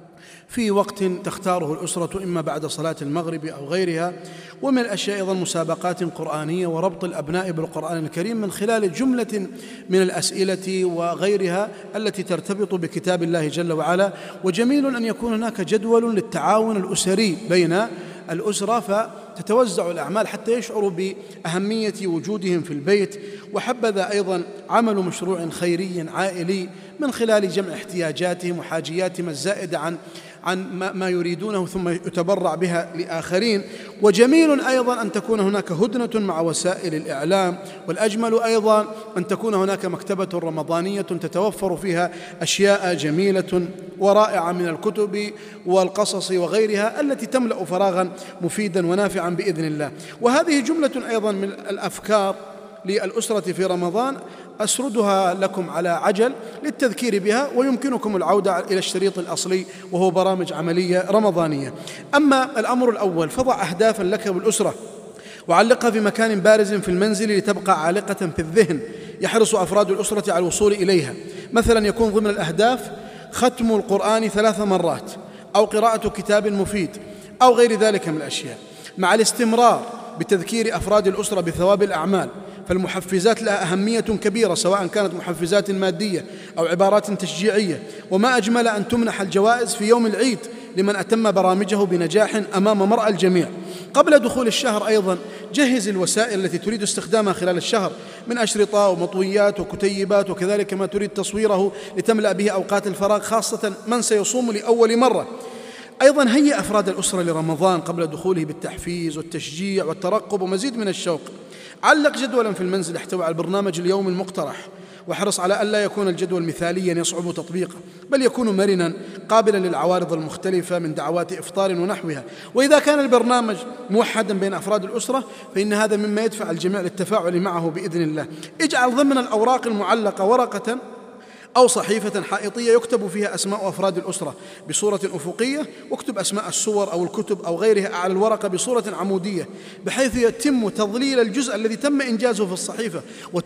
في وقت تختاره الأسرة إما بعد صلاة المغرب أو غيرها. ومن الأشياء أيضا مسابقات قرآنية وربط الأبناء بالقرآن الكريم من خلال جملة من الأسئلة وغيرها التي ترتبط بكتاب الله جل وعلا. وجميل أن يكون هناك جدول للتعاون الأسري بين الأسرة فتتوزع الأعمال حتى يشعروا بأهمية وجودهم في البيت. وحبذا أيضا عمل مشروع خيري عائلي من خلال جمع احتياجاتهم وحاجياتهم الزائدة عن عن ما يريدونه ثم يتبرع بها لآخرين. وجميل أيضا أن تكون هناك هدنة مع وسائل الإعلام، والأجمل أيضا أن تكون هناك مكتبة رمضانية تتوفر فيها أشياء جميلة ورائعة من الكتب والقصص وغيرها التي تملأ فراغا مفيدا ونافعا بإذن الله. وهذه جملة أيضا من الأفكار للأسرة في رمضان أسردها لكم على عجل للتذكير بها، ويمكنكم العودة إلى الشريط الأصلي وهو برامج عملية رمضانية. أما الأمر الأول فضع أهدافا لك والأسرة وعلقها في مكان بارز في المنزل لتبقى عالقة في الذهن يحرص أفراد الأسرة على الوصول إليها. مثلا يكون ضمن الأهداف ختم القرآن ثلاث مرات أو قراءة كتاب مفيد أو غير ذلك من الأشياء، مع الاستمرار بتذكير أفراد الأسرة بثواب الأعمال. فالمحفزات لها أهمية كبيرة سواء كانت محفزات مادية أو عبارات تشجيعية. وما أجمل أن تمنح الجوائز في يوم العيد لمن أتم برامجه بنجاح أمام مرأى الجميع. قبل دخول الشهر أيضا جهز الوسائل التي تريد استخدامها خلال الشهر من أشرطة ومطويات وكتيبات، وكذلك ما تريد تصويره لتملأ به أوقات الفراغ، خاصة من سيصوم لأول مرة. أيضا هيئ أفراد الأسرة لرمضان قبل دخوله بالتحفيز والتشجيع والترقب ومزيد من الشوق. علق جدولا في المنزل يحتوي على البرنامج اليومي المقترح، واحرص على ألا يكون الجدول مثاليا يصعب تطبيقه، بل يكون مرنا قابلا للعوارض المختلفة من دعوات إفطار ونحوها. وإذا كان البرنامج موحدا بين أفراد الأسرة فإن هذا مما يدفع الجميع للتفاعل معه بإذن الله. اجعل ضمن الأوراق المعلقة ورقة أو صحيفة حائطية يكتب فيها أسماء أفراد الأسرة بصورة أفقية، واكتب أسماء السور أو الكتب أو غيرها على الورقة بصورة عمودية، بحيث يتم تضليل الجزء الذي تم إنجازه في الصحيفة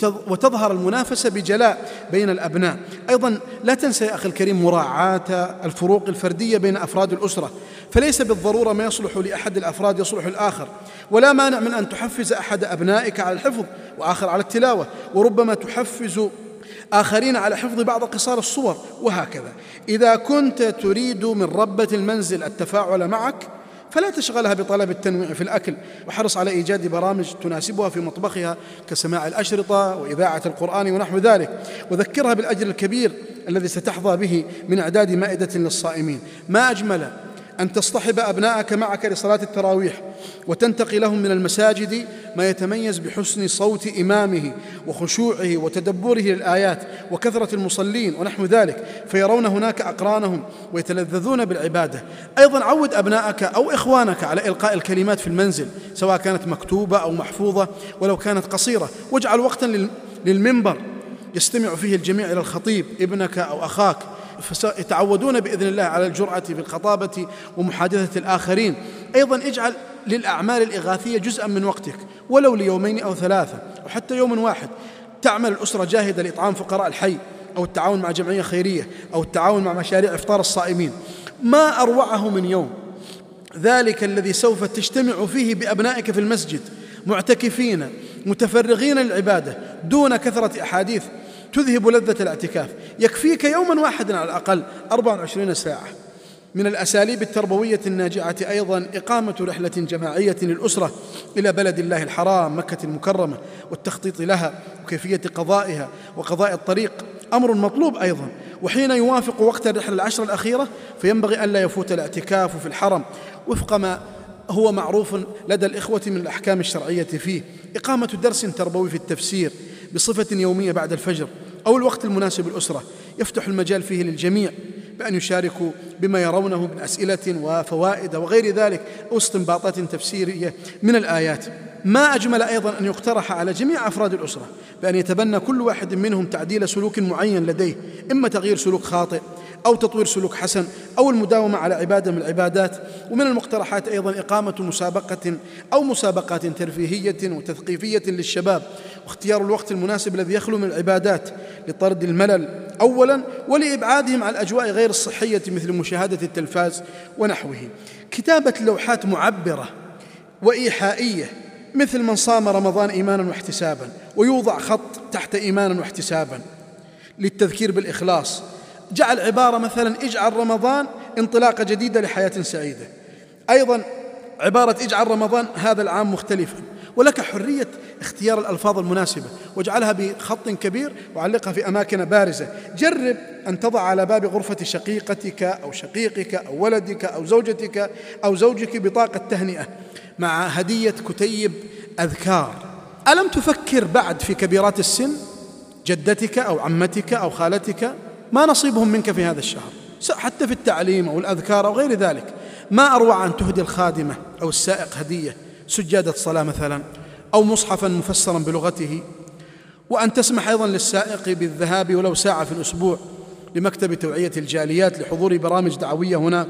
وتظهر المنافسة بجلاء بين الأبناء. أيضا لا تنسى يا أخي الكريم مراعاة الفروق الفردية بين أفراد الأسرة، فليس بالضرورة ما يصلح لأحد الأفراد يصلح الآخر، ولا مانع من أن تحفز أحد أبنائك على الحفظ وآخر على التلاوة، وربما تحفز آخرين على حفظ بعض قصار الصور، وهكذا. إذا كنت تريد من ربة المنزل التفاعل معك فلا تشغلها بطلب التنويع في الأكل، وحرص على إيجاد برامج تناسبها في مطبخها كسماع الأشرطة وإذاعة القرآن ونحو ذلك، وذكرها بالأجر الكبير الذي ستحظى به من إعداد مائدة للصائمين. ما أجمل أن تصطحب أبناءك معك لصلاة التراويح وتنتقي لهم من المساجد ما يتميز بحسن صوت إمامه وخشوعه وتدبره للآيات وكثرة المصلين ونحو ذلك، فيرون هناك أقرانهم ويتلذذون بالعبادة. أيضا عود أبناءك أو إخوانك على إلقاء الكلمات في المنزل سواء كانت مكتوبة أو محفوظة ولو كانت قصيرة، واجعل وقتا للمنبر يستمع فيه الجميع إلى الخطيب ابنك أو أخاك، فسيتعودون بإذن الله على الجرأة في الخطابة ومحادثة الآخرين. أيضا اجعل للأعمال الإغاثية جزءا من وقتك ولو ليومين أو ثلاثة أو حتى يوم واحد. تعمل الأسرة جاهدة لإطعام فقراء الحي أو التعاون مع جمعية خيرية أو التعاون مع مشاريع إفطار الصائمين. ما أروعه من يوم ذلك الذي سوف تجتمع فيه بأبنائك في المسجد معتكفين متفرغين للعبادة دون كثرة أحاديث تذهب لذة الاعتكاف. يكفيك يوما واحدا على الأقل أربع وعشرين ساعة. من الأساليب التربوية الناجعة أيضا إقامة رحلة جماعية للأسرة إلى بلد الله الحرام مكة المكرمة، والتخطيط لها وكيفية قضائها وقضاء الطريق أمر مطلوب أيضا. وحين يوافق وقت الرحلة العشر الأخيرة فينبغي أن لا يفوت الاعتكاف في الحرم وفق ما هو معروف لدى الإخوة من الأحكام الشرعية فيه. إقامة درس تربوي في التفسير بصفة يومية بعد الفجر أو الوقت المناسب للأسرة يفتح المجال فيه للجميع بأن يشاركوا بما يرونه من أسئلة وفوائد وغير ذلك أو استنباطات تفسيرية من الآيات. ما أجمل أيضا أن يقترح على جميع أفراد الأسرة بأن يتبنى كل واحد منهم تعديل سلوك معين لديه، إما تغيير سلوك خاطئ أو تطوير سلوك حسن أو المداومة على عبادة من العبادات. ومن المقترحات أيضا إقامة مسابقة أو مسابقات ترفيهية وتثقيفية للشباب، واختيار الوقت المناسب الذي يخلو من العبادات لطرد الملل أولا ولإبعادهم عن الأجواء غير الصحية مثل مشاهدة التلفاز ونحوه. كتابة لوحات معبرة وإيحائية مثل من صام رمضان إيمانا واحتسابا، ويوضع خط تحت إيمانا واحتسابا للتذكير بالإخلاص. جعل عبارة مثلا اجعل رمضان انطلاقة جديدة لحياة سعيدة. أيضا عبارة اجعل رمضان هذا العام مختلفا، ولك حرية اختيار الألفاظ المناسبة واجعلها بخط كبير وعلقها في أماكن بارزة. جرب أن تضع على باب غرفة شقيقتك أو شقيقك أو ولدك أو زوجتك أو زوجك بطاقة تهنئة مع هدية كتيب أذكار. ألم تفكر بعد في كبيرات السن؟ جدتك أو عمتك أو خالتك ما نصيبهم منك في هذا الشهر، حتى في التعليم أو الأذكار أو غير ذلك. ما أروع أن تهدي الخادمة أو السائق هدية سجادة صلاة مثلا أو مصحفا مفسرا بلغته، وأن تسمح أيضا للسائق بالذهاب ولو ساعة في الأسبوع لمكتب توعية الجاليات لحضور برامج دعوية هناك.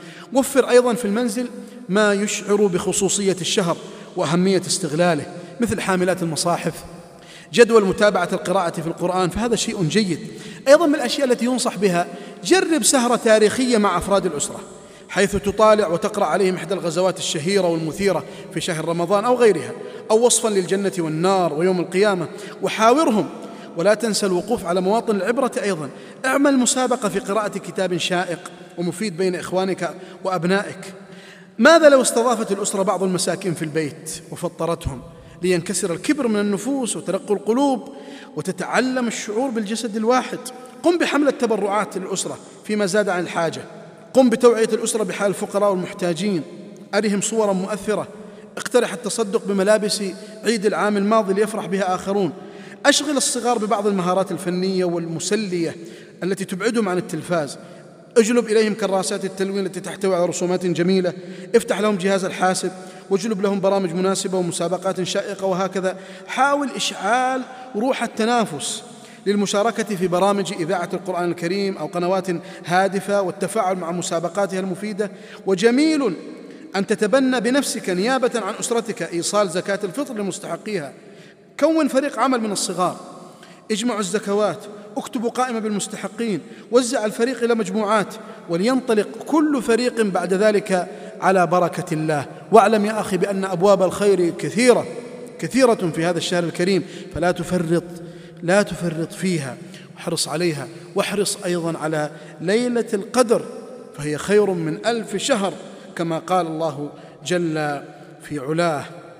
وفر أيضا في المنزل ما يشعر بخصوصية الشهر وأهمية استغلاله مثل حاملات المصاحف، جدول متابعة القراءة في القرآن، فهذا شيء جيد. أيضا من الأشياء التي ينصح بها جرب سهرة تاريخية مع أفراد الأسرة حيث تطالع وتقرأ عليهم إحدى الغزوات الشهيرة والمثيرة في شهر رمضان أو غيرها، أو وصفا للجنة والنار ويوم القيامة، وحاورهم. ولا تنسى الوقوف على مواطن العبرة أيضا. اعمل مسابقة في قراءة كتاب شائق ومفيد بين إخوانك وأبنائك. ماذا لو استضافت الأسرة بعض المساكين في البيت وفطرتهم لينكسر الكبر من النفوس وترق القلوب وتتعلم الشعور بالجسد الواحد؟ قم بحملة تبرعات للأسرة فيما زاد عن الحاجة. قم بتوعية الأسرة بحال الفقراء والمحتاجين، أرهم صورا مؤثرة. اقترح التصدق بملابس عيد العام الماضي ليفرح بها آخرون. أشغل الصغار ببعض المهارات الفنية والمسلية التي تبعدهم عن التلفاز. اجلب إليهم كراسات التلوين التي تحتوي على رسومات جميلة. افتح لهم جهاز الحاسب واجلب لهم برامج مناسبة ومسابقات شائقة، وهكذا. حاول إشعال روح التنافس للمشاركة في برامج إذاعة القرآن الكريم أو قنوات هادفة والتفاعل مع مسابقاتها المفيدة. وجميل أن تتبنى بنفسك نيابة عن أسرتك إيصال زكاة الفطر لمستحقيها. كون فريق عمل من الصغار، اجمعوا الزكوات، اكتبوا قائمة بالمستحقين، وزع الفريق إلى مجموعات، ولينطلق كل فريق بعد ذلك على بركة الله. واعلم يا أخي بأن أبواب الخير كثيرة كثيرة في هذا الشهر الكريم، فلا تفرط لا تفرط فيها، واحرص عليها. واحرص أيضا على ليلة القدر فهي خير من ألف شهر، كما قال الله جل في علاه: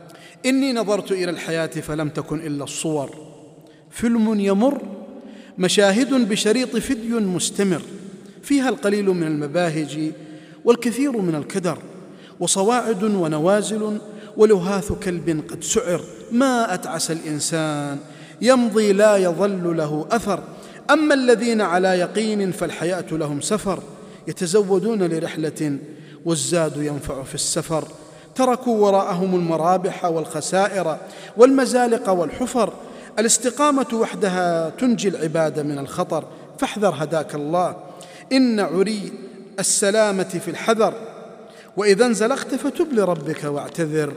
إني نظرت إلى الحياة فلم تكن إلا الصور، فيلم يمر مشاهد بشريط فيديو مستمر، فيها القليل من المباهج والكثير من الكدر، وصواعد ونوازل ولهاث كلب قد سعر، ما أتعس الإنسان يمضي لا يظل له أثر. أما الذين على يقين فالحياة لهم سفر، يتزودون لرحلة والزاد ينفع في السفر. تركوا وراءهم المرابح والخسائر والمزالق والحفر. الاستقامة وحدها تنجي العباد من الخطر، فاحذر هداك الله. إن عري السلامة في الحذر، وإذا انزلقت فتب لربك واعتذر.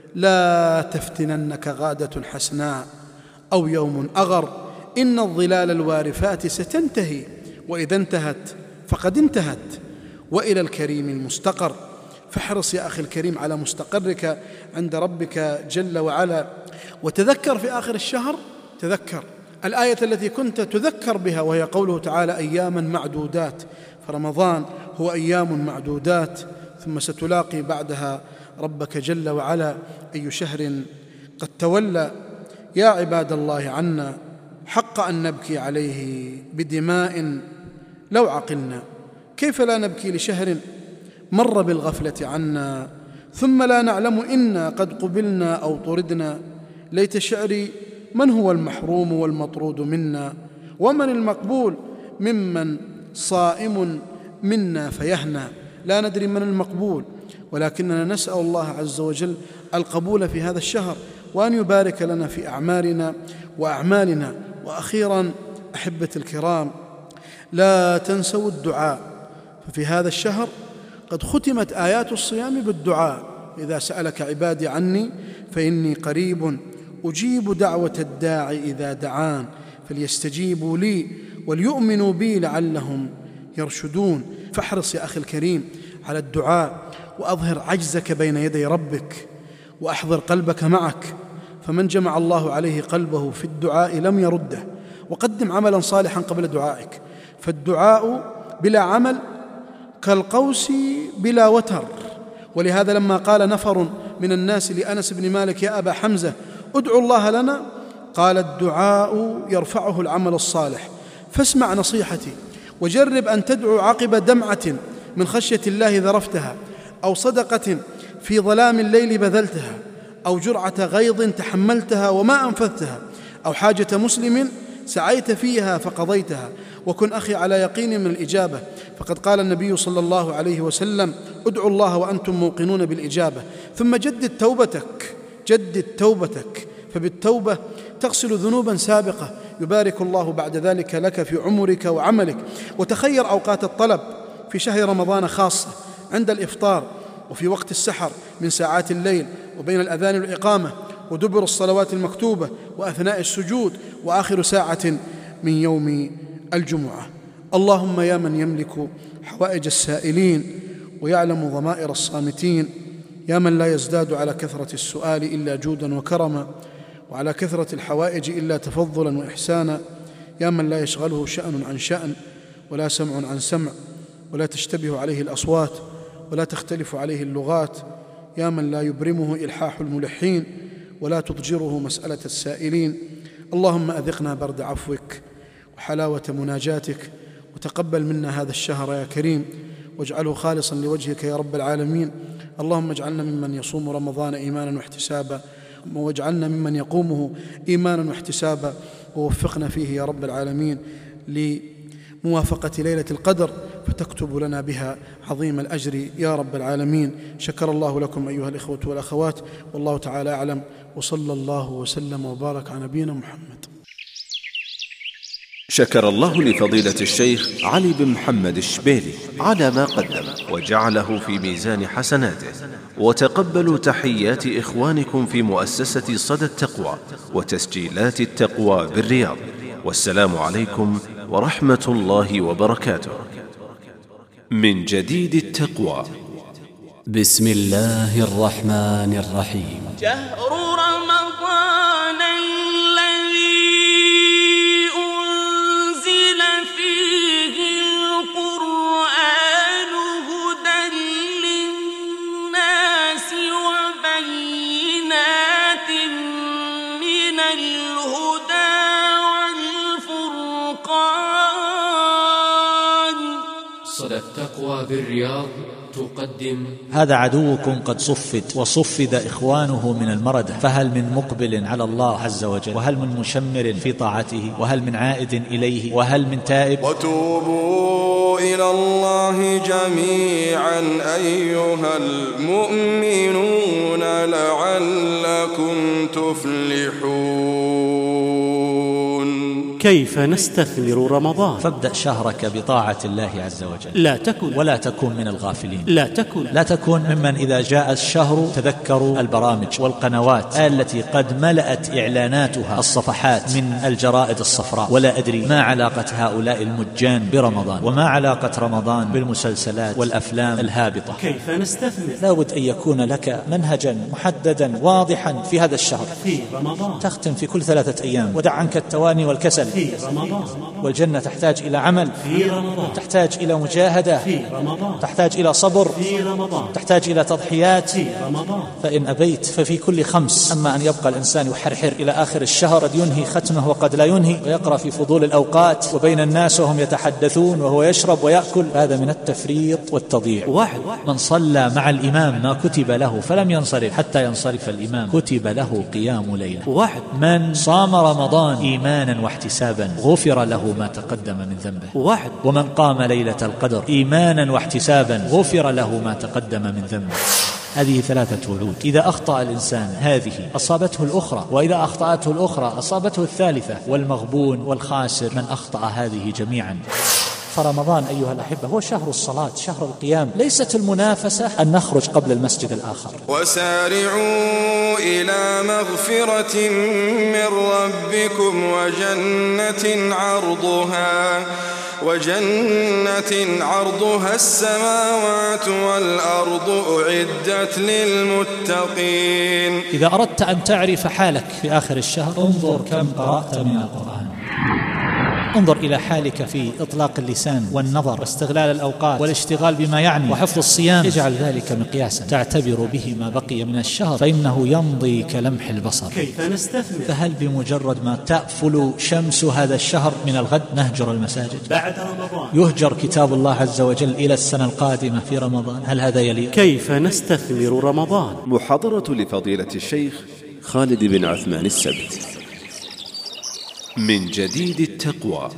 لا تفتننك غادة حسناء أو يوم أغر، إن الظلال الوارفات ستنتهي، وإذا انتهت فقد انتهت، وإلى الكريم المستقر. فاحرص يا أخي الكريم على مستقرك عند ربك جل وعلا. وتذكر في آخر الشهر، تذكر الآية التي كنت تذكر بها وهي قوله تعالى أياما معدودات، فرمضان هو أيام معدودات، ثم ستلاقي بعدها ربك جل وعلا أي شهر قد تولى. يا عباد الله عنا حق أن نبكي عليه بدماء لو عقلنا، كيف لا نبكي لشهر مر بالغفلة عنا، ثم لا نعلم إنا قد قبلنا أو طردنا. ليت شعري من هو المحروم والمطرود منا، ومن المقبول ممن صائم منا فيهنى. لا ندري من المقبول، ولكننا نسأل الله عز وجل القبول في هذا الشهر، وأن يبارك لنا في أعمالنا وأعمالنا. وأخيرا أحبتي الكرام، لا تنسوا الدعاء، ففي هذا الشهر قد ختمت آيات الصيام بالدعاء. إذا سألك عبادي عني فإني قريب أجيب دعوة الداعي إذا دعان، فليستجيبوا لي وليؤمنوا بي لعلهم يرشدون. فاحرص يا أخي الكريم على الدعاء، وأظهر عجزك بين يدي ربك، وأحضر قلبك معك، فمن جمع الله عليه قلبه في الدعاء لم يرده. وقدم عملا صالحا قبل دعائك، فالدعاء بلا عمل كالقوس بلا وتر. ولهذا لما قال نفر من الناس لأنس بن مالك يا أبا حمزة ادعوا الله لنا، قال الدعاء يرفعه العمل الصالح، فاسمع نصيحتي وجرب أن تدعو عقب دمعة من خشية الله ذرفتها، أو صدقة في ظلام الليل بذلتها، أو جرعة غيظ تحملتها وما أنفذتها، أو حاجة مسلم سعيت فيها فقضيتها. وكن أخي على يقين من الإجابة، فقد قال النبي صلى الله عليه وسلم ادعوا الله وأنتم موقنون بالإجابة. ثم جدد توبتك، جدد توبتك، فبالتوبة تغسل ذنوبا سابقة، يبارك الله بعد ذلك لك في عمرك وعملك. وتخير أوقات الطلب في شهر رمضان خاصة، عند الإفطار، وفي وقت السحر من ساعات الليل، وبين الأذان والإقامة، ودبر الصلوات المكتوبة، وأثناء السجود، وآخر ساعة من يوم الجمعة. اللهم يا من يملك حوائج السائلين ويعلم ضمائر الصامتين، يا من لا يزداد على كثرة السؤال إلا جودا وكرما، وعلى كثرة الحوائج إلا تفضلا وإحسانا، يا من لا يشغله شأن عن شأن، ولا سمع عن سمع، ولا تشتبه عليه الأصوات، ولا تختلف عليه اللغات، يا من لا يبرمه إلحاح الملحين، ولا تضجره مسألة السائلين. اللهم أذقنا برد عفوك وحلاوة مناجاتك، وتقبل منا هذا الشهر يا كريم، واجعله خالصا لوجهك يا رب العالمين. اللهم اجعلنا ممن يصوم رمضان إيمانا واحتسابا، واجعلنا ممن يقومه إيمانا واحتسابا، ووفقنا فيه يا رب العالمين لموافقة ليلة القدر، فتكتب لنا بها عظيم الأجر يا رب العالمين. شكر الله لكم أيها الإخوة والأخوات، والله تعالى أعلم، وصلى الله وسلم وبارك على نبينا محمد. شكر الله لفضيلة الشيخ علي بن محمد الشبيلي على ما قدم وجعله في ميزان حسناته. وتقبلوا تحيات إخوانكم في مؤسسة صدى التقوى وتسجيلات التقوى بالرياض، والسلام عليكم ورحمة الله وبركاته. من جديد التقوى. بسم الله الرحمن الرحيم. شهر رمضان الذي أنزل فيه القرآن هدى للناس وبينات من الهدى والفرقان. صدى التقوى بالرياض تقدم هذا عدوكم قد صفد وصفد إخوانه من المردة، فهل من مقبل على الله عز وجل، وهل من مشمر في طاعته، وهل من عائد إليه، وهل من تائب؟ وتوبوا إلى الله جميعا أيها المؤمنون لعلكم تفلحون. كيف نستثمر رمضان؟ فابدأ شهرك بطاعة الله عز وجل، لا تكن ولا تكن من الغافلين، لا تكن لا تكن ممن إذا جاء الشهر تذكروا البرامج والقنوات التي قد ملأت إعلاناتها الصفحات من الجرائد الصفراء. ولا أدري ما علاقة هؤلاء المجان برمضان، وما علاقة رمضان بالمسلسلات والأفلام الهابطة. كيف نستثمر؟ لابد أن يكون لك منهجا محددا واضحا في هذا الشهر. في رمضان تختم في كل ثلاثة أيام، ودع عنك التواني والكسل. في رمضان والجنة تحتاج إلى عمل. في رمضان تحتاج إلى مجاهدة. في رمضان تحتاج إلى صبر. في رمضان تحتاج إلى تضحيات. في رمضان فإن أبيت ففي كل خمس. أما أن يبقى الإنسان يحرحر إلى آخر الشهر، قد ينهي ختمه وقد لا ينهي، ويقرأ في فضول الأوقات وبين الناس وهم يتحدثون وهو يشرب ويأكل، هذا من التفريط والتضييع. واحد من صلى مع الإمام ما كتب له فلم ينصرف حتى ينصرف الإمام كتب له قيام ليلة. واحد من صام رمضان إيمانا واحتسابا غفر له ما تقدم من ذنبه. واحد ومن قام ليلة القدر إيمانا واحتسابا غفر له ما تقدم من ذنبه. هذه ثلاثة وعود، إذا أخطأ الإنسان هذه أصابته الأخرى، وإذا أخطأته الأخرى أصابته الثالثة، والمغبون والخاسر من أخطأ هذه جميعا. فرمضان أيها الأحبة هو شهر الصلاة، شهر القيام، ليست المنافسة أن نخرج قبل المسجد الآخر. وسارعوا إلى مغفرة من ربكم وجنة عرضها وجنة عرضها السماوات والأرض أعدت للمتقين. إذا أردت أن تعرف حالك في آخر الشهر انظر كم قرأت من القرآن. انظر إلى حالك في إطلاق اللسان والنظر واستغلال الأوقات والاشتغال بما يعني وحفظ الصيام. اجعل ذلك مقياسا تعتبر به ما بقي من الشهر، فإنه يمضي كلمح البصر. كيف نستثمر؟ فهل بمجرد ما تأفل شمس هذا الشهر من الغد نهجر المساجد؟ بعد رمضان يهجر كتاب الله عز وجل إلى السنة القادمة في رمضان. هل هذا يليق؟ كيف نستثمر رمضان؟ محاضرة لفضيلة الشيخ خالد بن عثمان السبت من جديد التقوى.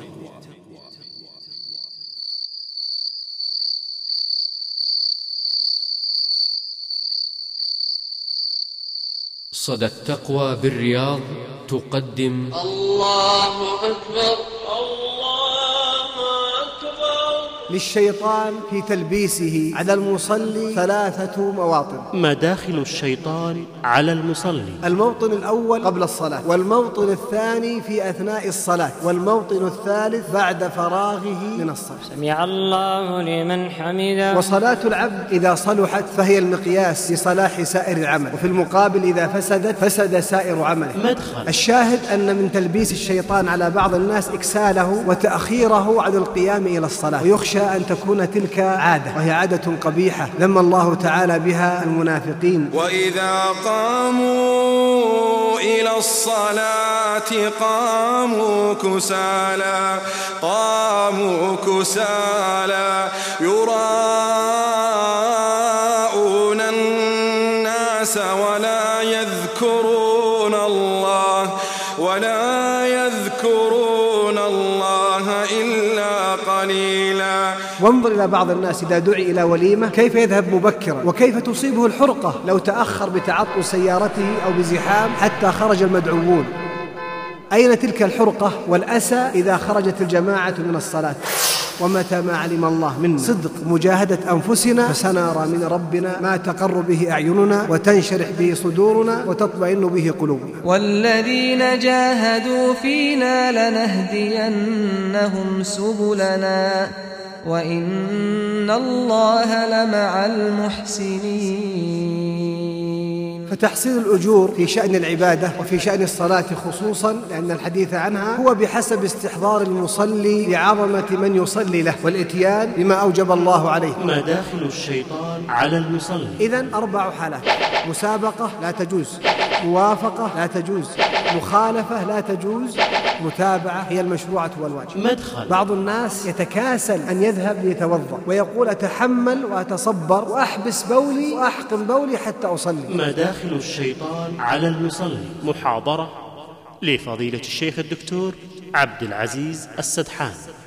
صدى التقوى بالرياض تقدم الله أكبر الله أكبر. للشيطان في تلبيسه على المصلي ثلاثة مواطن. مداخل الشيطان على المصلي: الموطن الأول قبل الصلاة، والموطن الثاني في أثناء الصلاة، والموطن الثالث بعد فراغه من الصلاة. سمع الله لمن حمده. وصلاة العبد إذا صلحت فهي المقياس لصلاح سائر العمل، وفي المقابل إذا فسدت فسد سائر عمله. مدخل. الشاهد أن من تلبيس الشيطان على بعض الناس إكساله وتأخيره عن القيام إلى الصلاة، ويخشى أن تكون تلك عادة، وهي عادة قبيحة ذم الله تعالى بها المنافقين. وإذا قاموا إلى الصلاة قاموا كسالى قاموا كسالى يراءون الناس ولا يذكرون الله ولا يذكرون الله إلا قليلا. وانظر إلى بعض الناس إذا دعي إلى وليمة كيف يذهب مبكرا، وكيف تصيبه الحرقة لو تأخر بتعطل سيارته أو بزحام حتى خرج المدعوون. أين تلك الحرقة والأسى إذا خرجت الجماعة من الصلاة؟ ومتى ما علم الله منا صدق مجاهدة أنفسنا فسنرى من ربنا ما تقر به أعيننا وتنشرح به صدورنا وتطمئن به قلوبنا. والذين جاهدوا فينا لنهدينهم سبلنا وإن الله لمع المحسنين. فتحصيل الأجور في شأن العبادة وفي شأن الصلاة خصوصا، لأن الحديث عنها هو بحسب استحضار المصلي لعظمة من يصلي له والإتيان بما أوجب الله عليه. مداخل الشيطان على المصلي: إذن أربع حالات: مسابقة لا تجوز، موافقة لا تجوز، مخالفة لا تجوز، متابعة هي المشروعة والواجب. مدخل. بعض الناس يتكاسل أن يذهب ليتوضأ ويقول أتحمل وأتصبر وأحبس بولي وأحقن بولي حتى أصلي. مداخل الشيطان على المصلي. محاضرة لفضيلة الشيخ الدكتور عبد العزيز السدحان.